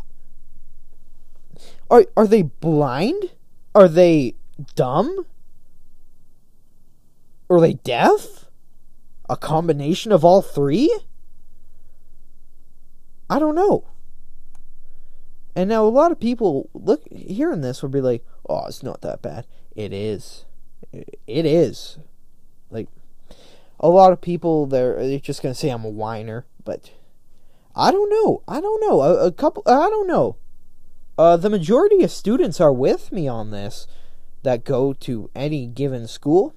are, are they blind? Are they dumb? Are they deaf? A combination of all three? I don't know. And now a lot of people look hearing this will be like, "Oh, it's not that bad." It is. It is. Like, a lot of people they're, they're just gonna say I'm a whiner, but I don't know. I don't know. A, a couple. I don't know. Uh, the majority of students are with me on this that go to any given school.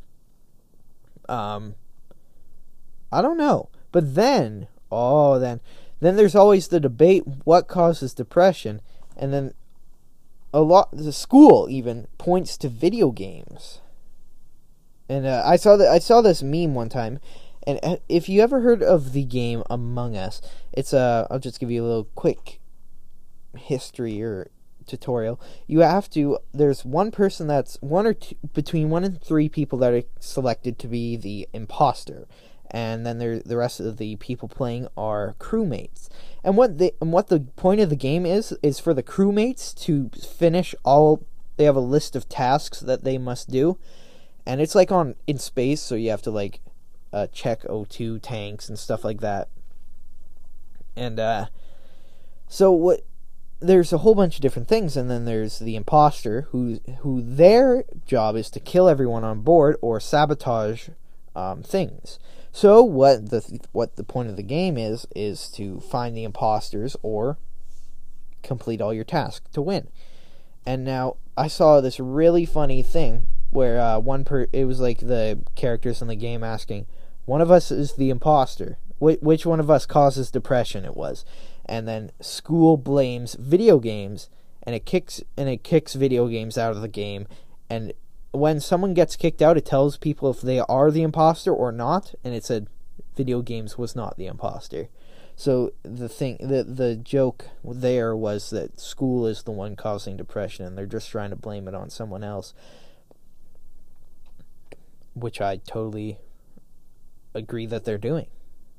Um, I don't know. But then, oh, then, then there's always the debate, what causes depression? And then a lot, the school even points to video games. And uh, I saw that I saw this meme one time. And if you ever heard of the game Among Us, it's a, uh, I'll just give you a little quick history or tutorial. You have to, there's one person that's one or two, between one and three people that are selected to be the imposter, and then there the rest of the people playing are crewmates. And what they and what the point of the game is is for the crewmates to finish all, they have a list of tasks that they must do, and it's like on in space, so you have to like uh, check O two tanks and stuff like that. And uh so what there's a whole bunch of different things, and then there's the imposter, who who their job is to kill everyone on board or sabotage um, things. So what the what the point of the game is is to find the imposters or complete all your tasks to win. And now I saw this really funny thing where uh, one per it was like the characters in the game asking, one of us is the imposter. Wh- which one of us causes depression? It was. And then school blames video games, and it kicks and it kicks video games out of the game. And when someone gets kicked out, it tells people if they are the imposter or not. And it said video games was not the imposter. So the thing, the the joke there was that school is the one causing depression, and they're just trying to blame it on someone else, which I totally agree that they're doing.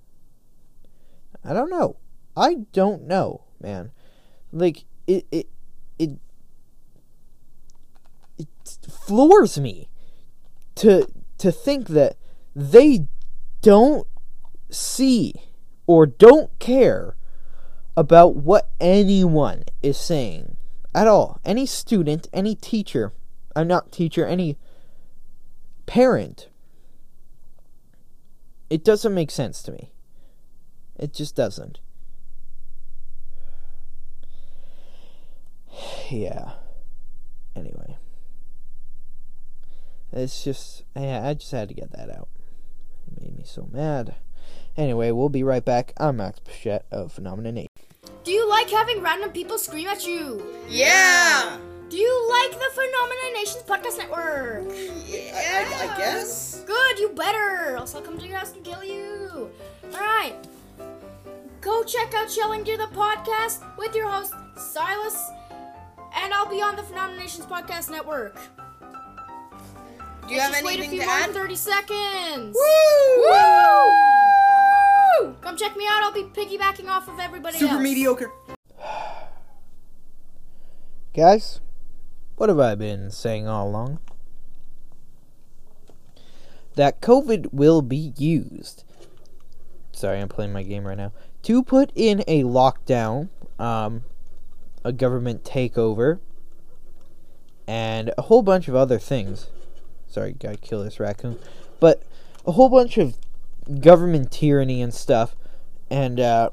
I don't know. I don't know, man. Like, it, it, it, it floors me to, to think that they don't see or don't care about what anyone is saying at all. Any student, any teacher, I'm not teacher, any parent. It doesn't make sense to me. It just doesn't. Yeah. Anyway. It's just, yeah, I just had to get that out. It made me so mad. Anyway, we'll be right back. I'm Max Pichette of Phenomenon Nation. Do you like having random people scream at you? Yeah! Do you like the Phenomenon Nations Podcast Network? Yeah, I, I guess. Good, you better. Else I'll come to your house and kill you. Alright. Go check out Shelling Deer the Podcast with your host, Silas. And I'll be on the Phenomenon Nations Podcast Network. Do you have Just wait a anything few to more add? than thirty seconds. Woo! Woo! Come check me out. I'll be piggybacking off of everybody Super else. mediocre. Guys, what have I been saying all along? That COVID will be used. Sorry, I'm playing my game right now. To put in a lockdown, um, a government takeover, and a whole bunch of other things. Sorry, gotta kill this raccoon. But a whole bunch of government tyranny and stuff, and uh,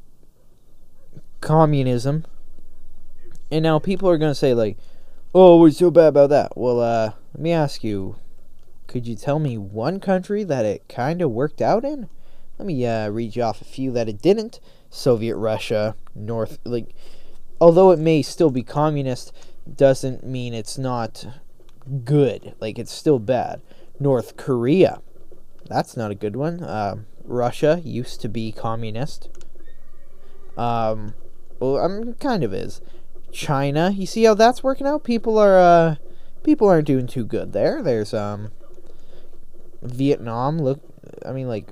communism. And now people are gonna say like, "Oh, what's so bad about that?" Well, uh, let me ask you: could you tell me one country that it kind of worked out in? Let me uh, read you off a few that it didn't. Soviet Russia, North, like, although it may still be communist, doesn't mean it's not good. Like, it's still bad. North Korea, that's not a good one. Um, Russia used to be communist. Um, well, I mean, kind of is. China, you see how that's working out? People are, uh, people aren't doing too good there. There's, um, Vietnam, look, I mean, like,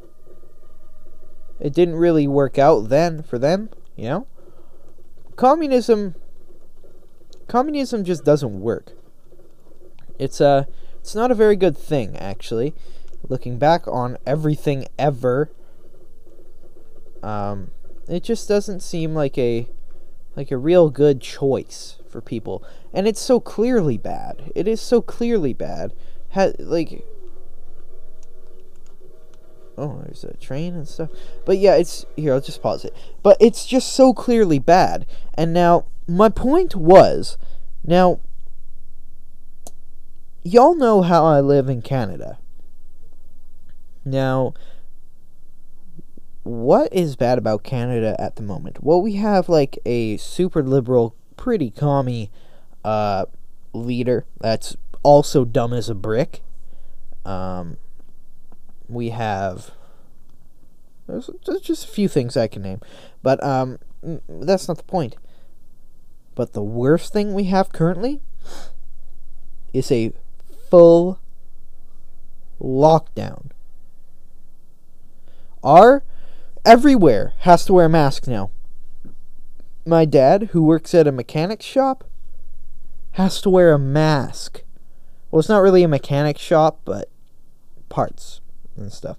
it didn't really work out then for them, you know? Communism, communism just doesn't work. It's, uh, it's not a very good thing, actually. Looking back on everything ever, um, it just doesn't seem like a, like a real good choice for people. And it's so clearly bad. It is so clearly bad. Ha- like, oh, there's a train and stuff. But yeah, it's, here, I'll just pause it. But it's just so clearly bad. And now, my point was, now, y'all know how I live in Canada. Now, what is bad about Canada at the moment? Well, we have like a super liberal, pretty commie uh, leader that's also dumb as a brick. Um, we have, there's, there's just a few things I can name, but um, that's not the point. But the worst thing we have currently is a full lockdown. Our everywhere has to wear a mask now. My dad, who works at a mechanic shop, has to wear a mask. Well, it's not really a mechanic shop, but parts and stuff.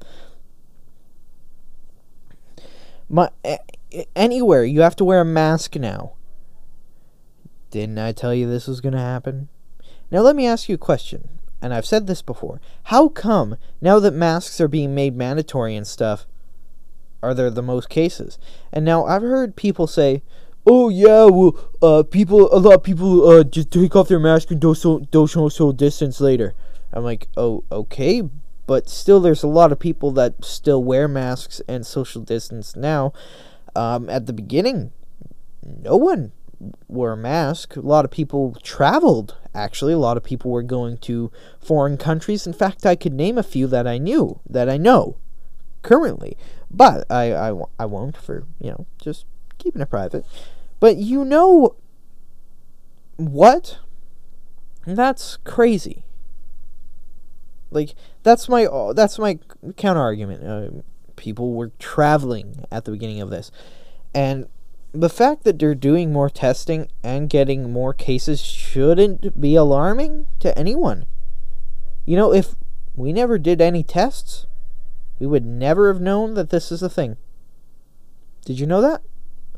My anywhere you have to wear a mask now. Didn't I tell you this was going to happen? Now let me ask you a question, and I've said this before. How come now that masks are being made mandatory and stuff, are there the most cases? And now I've heard people say, "Oh yeah, well, uh, people, a lot of people, uh, just take off their mask and don't so, don't show social distance later." I'm like, oh, okay, but still, there's a lot of people that still wear masks and social distance now. Um, at the beginning, no one wore a mask. A lot of people traveled. Actually, a lot of people were going to foreign countries. In fact, I could name a few that I knew, that I know currently, but I, I, I won't for, you know, just keeping it private. But you know what? That's crazy. Like, that's my, that's my counter argument. Uh, people were traveling at the beginning of this, and the fact that they're doing more testing and getting more cases shouldn't be alarming to anyone. You know, if we never did any tests, we would never have known that this is a thing. Did you know that?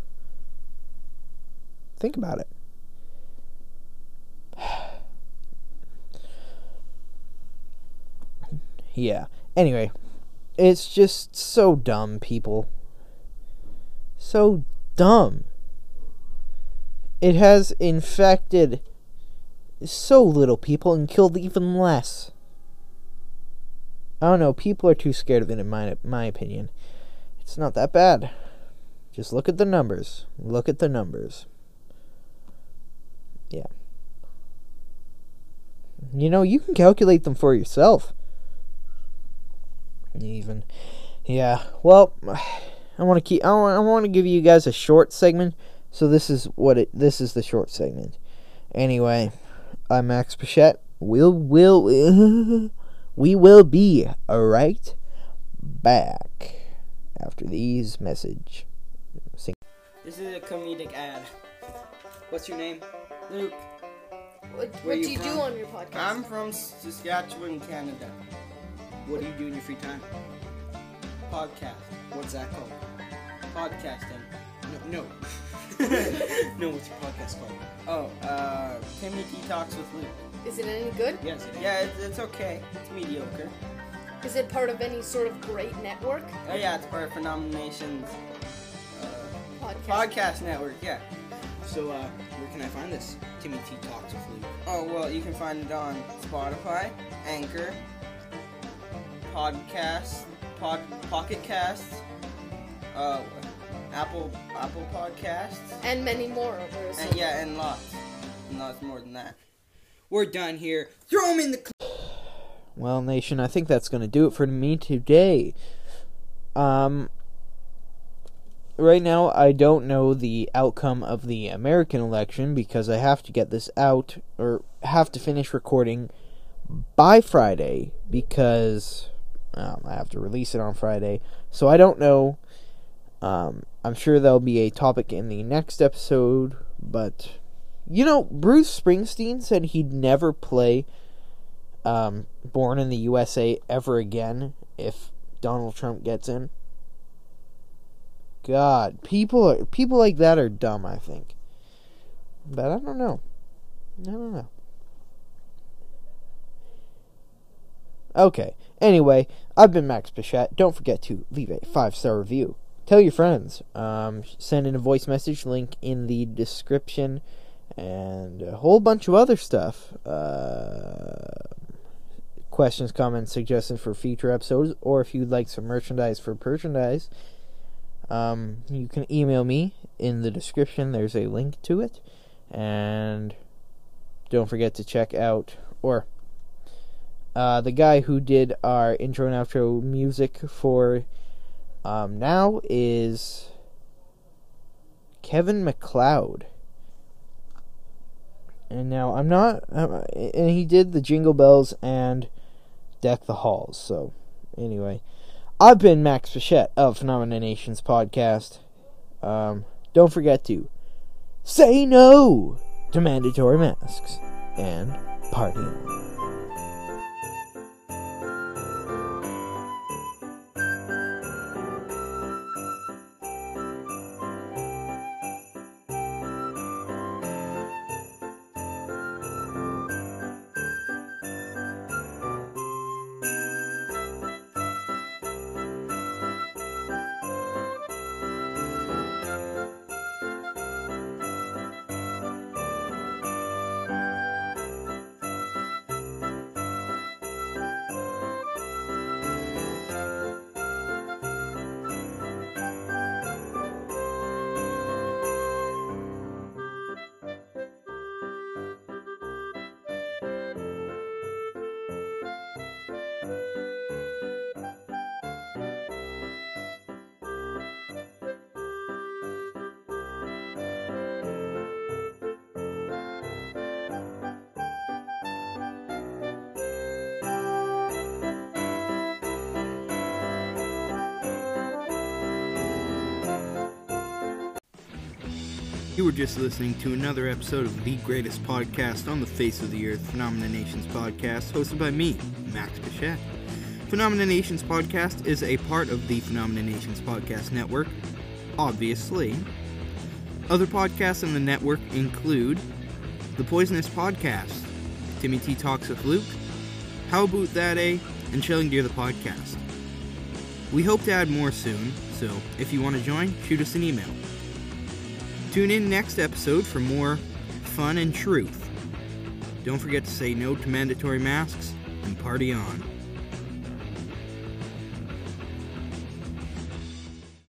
Think about it. Yeah. Anyway, it's just so dumb, people. So dumb. It has infected so little people and killed even less. I don't know, people are too scared of it in my, my opinion. It's not that bad. Just look at the numbers. Look at the numbers. Yeah. You know, you can calculate them for yourself. Even. Yeah. Well, I want to keep I want, I want to give you guys a short segment. So this is what it this is the short segment. Anyway, I'm Max Pichette. We'll will we will be right back after these message. Sing. This is a comedic ad. What's your name? Luke. What, Where what you do you from? do on your podcast? I'm from Saskatchewan, Canada. What do you do in your free time? Podcast. What's that called? Podcasting. No, no. No, what's your podcast called? Oh, uh, Timmy T Talks with Luke. Is it any good? Yes, it is. Yeah, it's, it's okay. It's mediocre. Is it part of any sort of great network? Oh yeah, it's part of Phenomenation's uh, Podcast. podcast network, yeah. So, uh, where can I find this? Timmy T Talks with Luke. Oh, well, you can find it on Spotify, Anchor, Podcast, Pod, Pocket Casts, uh, Apple Apple Podcasts, And many more. Over and yeah, and lots, and lots more than that. We're done here. Throw him in the. Cl- Well, nation, I think that's going to do it for me today. Um, right now, I don't know the outcome of the American election because I have to get this out, or have to finish recording by Friday because um, I have to release it on Friday. So I don't know. Um, I'm sure there'll be a topic in the next episode, but, you know, Bruce Springsteen said he'd never play Um, Born in the U S A ever again if Donald Trump gets in. God, people are, people like that are dumb, I think. But I don't know. I don't know. Okay. Anyway, I've been Max Pichette. Don't forget to leave a five-star review. Tell your friends. Um, send in a voice message. Link in the description. And a whole bunch of other stuff. Uh... questions, comments, suggestions for future episodes, or if you'd like some merchandise for merchandise, um, you can email me in the description. There's a link to it. And don't forget to check out, or uh, the guy who did our intro and outro music for um, now is Kevin MacLeod. And now I'm not, uh, and he did the Jingle Bells and Deck the Halls. So, anyway, I've been Max Pichette of Phenomenations Podcast. Um, don't forget to say no to mandatory masks and party on. You were just listening to another episode of the greatest podcast on the face of the earth, Phenomena Nations Podcast, hosted by me, Max Pichette. Phenomena Nations Podcast is a part of the Phenomena Nations Podcast Network, obviously. Other podcasts on the network include The Poisonous Podcast, Timmy T Talks with Luke, How About That A, and Chilling Deer the Podcast. We hope to add more soon, so if you want to join, shoot us an email. Tune in next episode for more fun and truth. Don't forget to say no to mandatory masks and party on.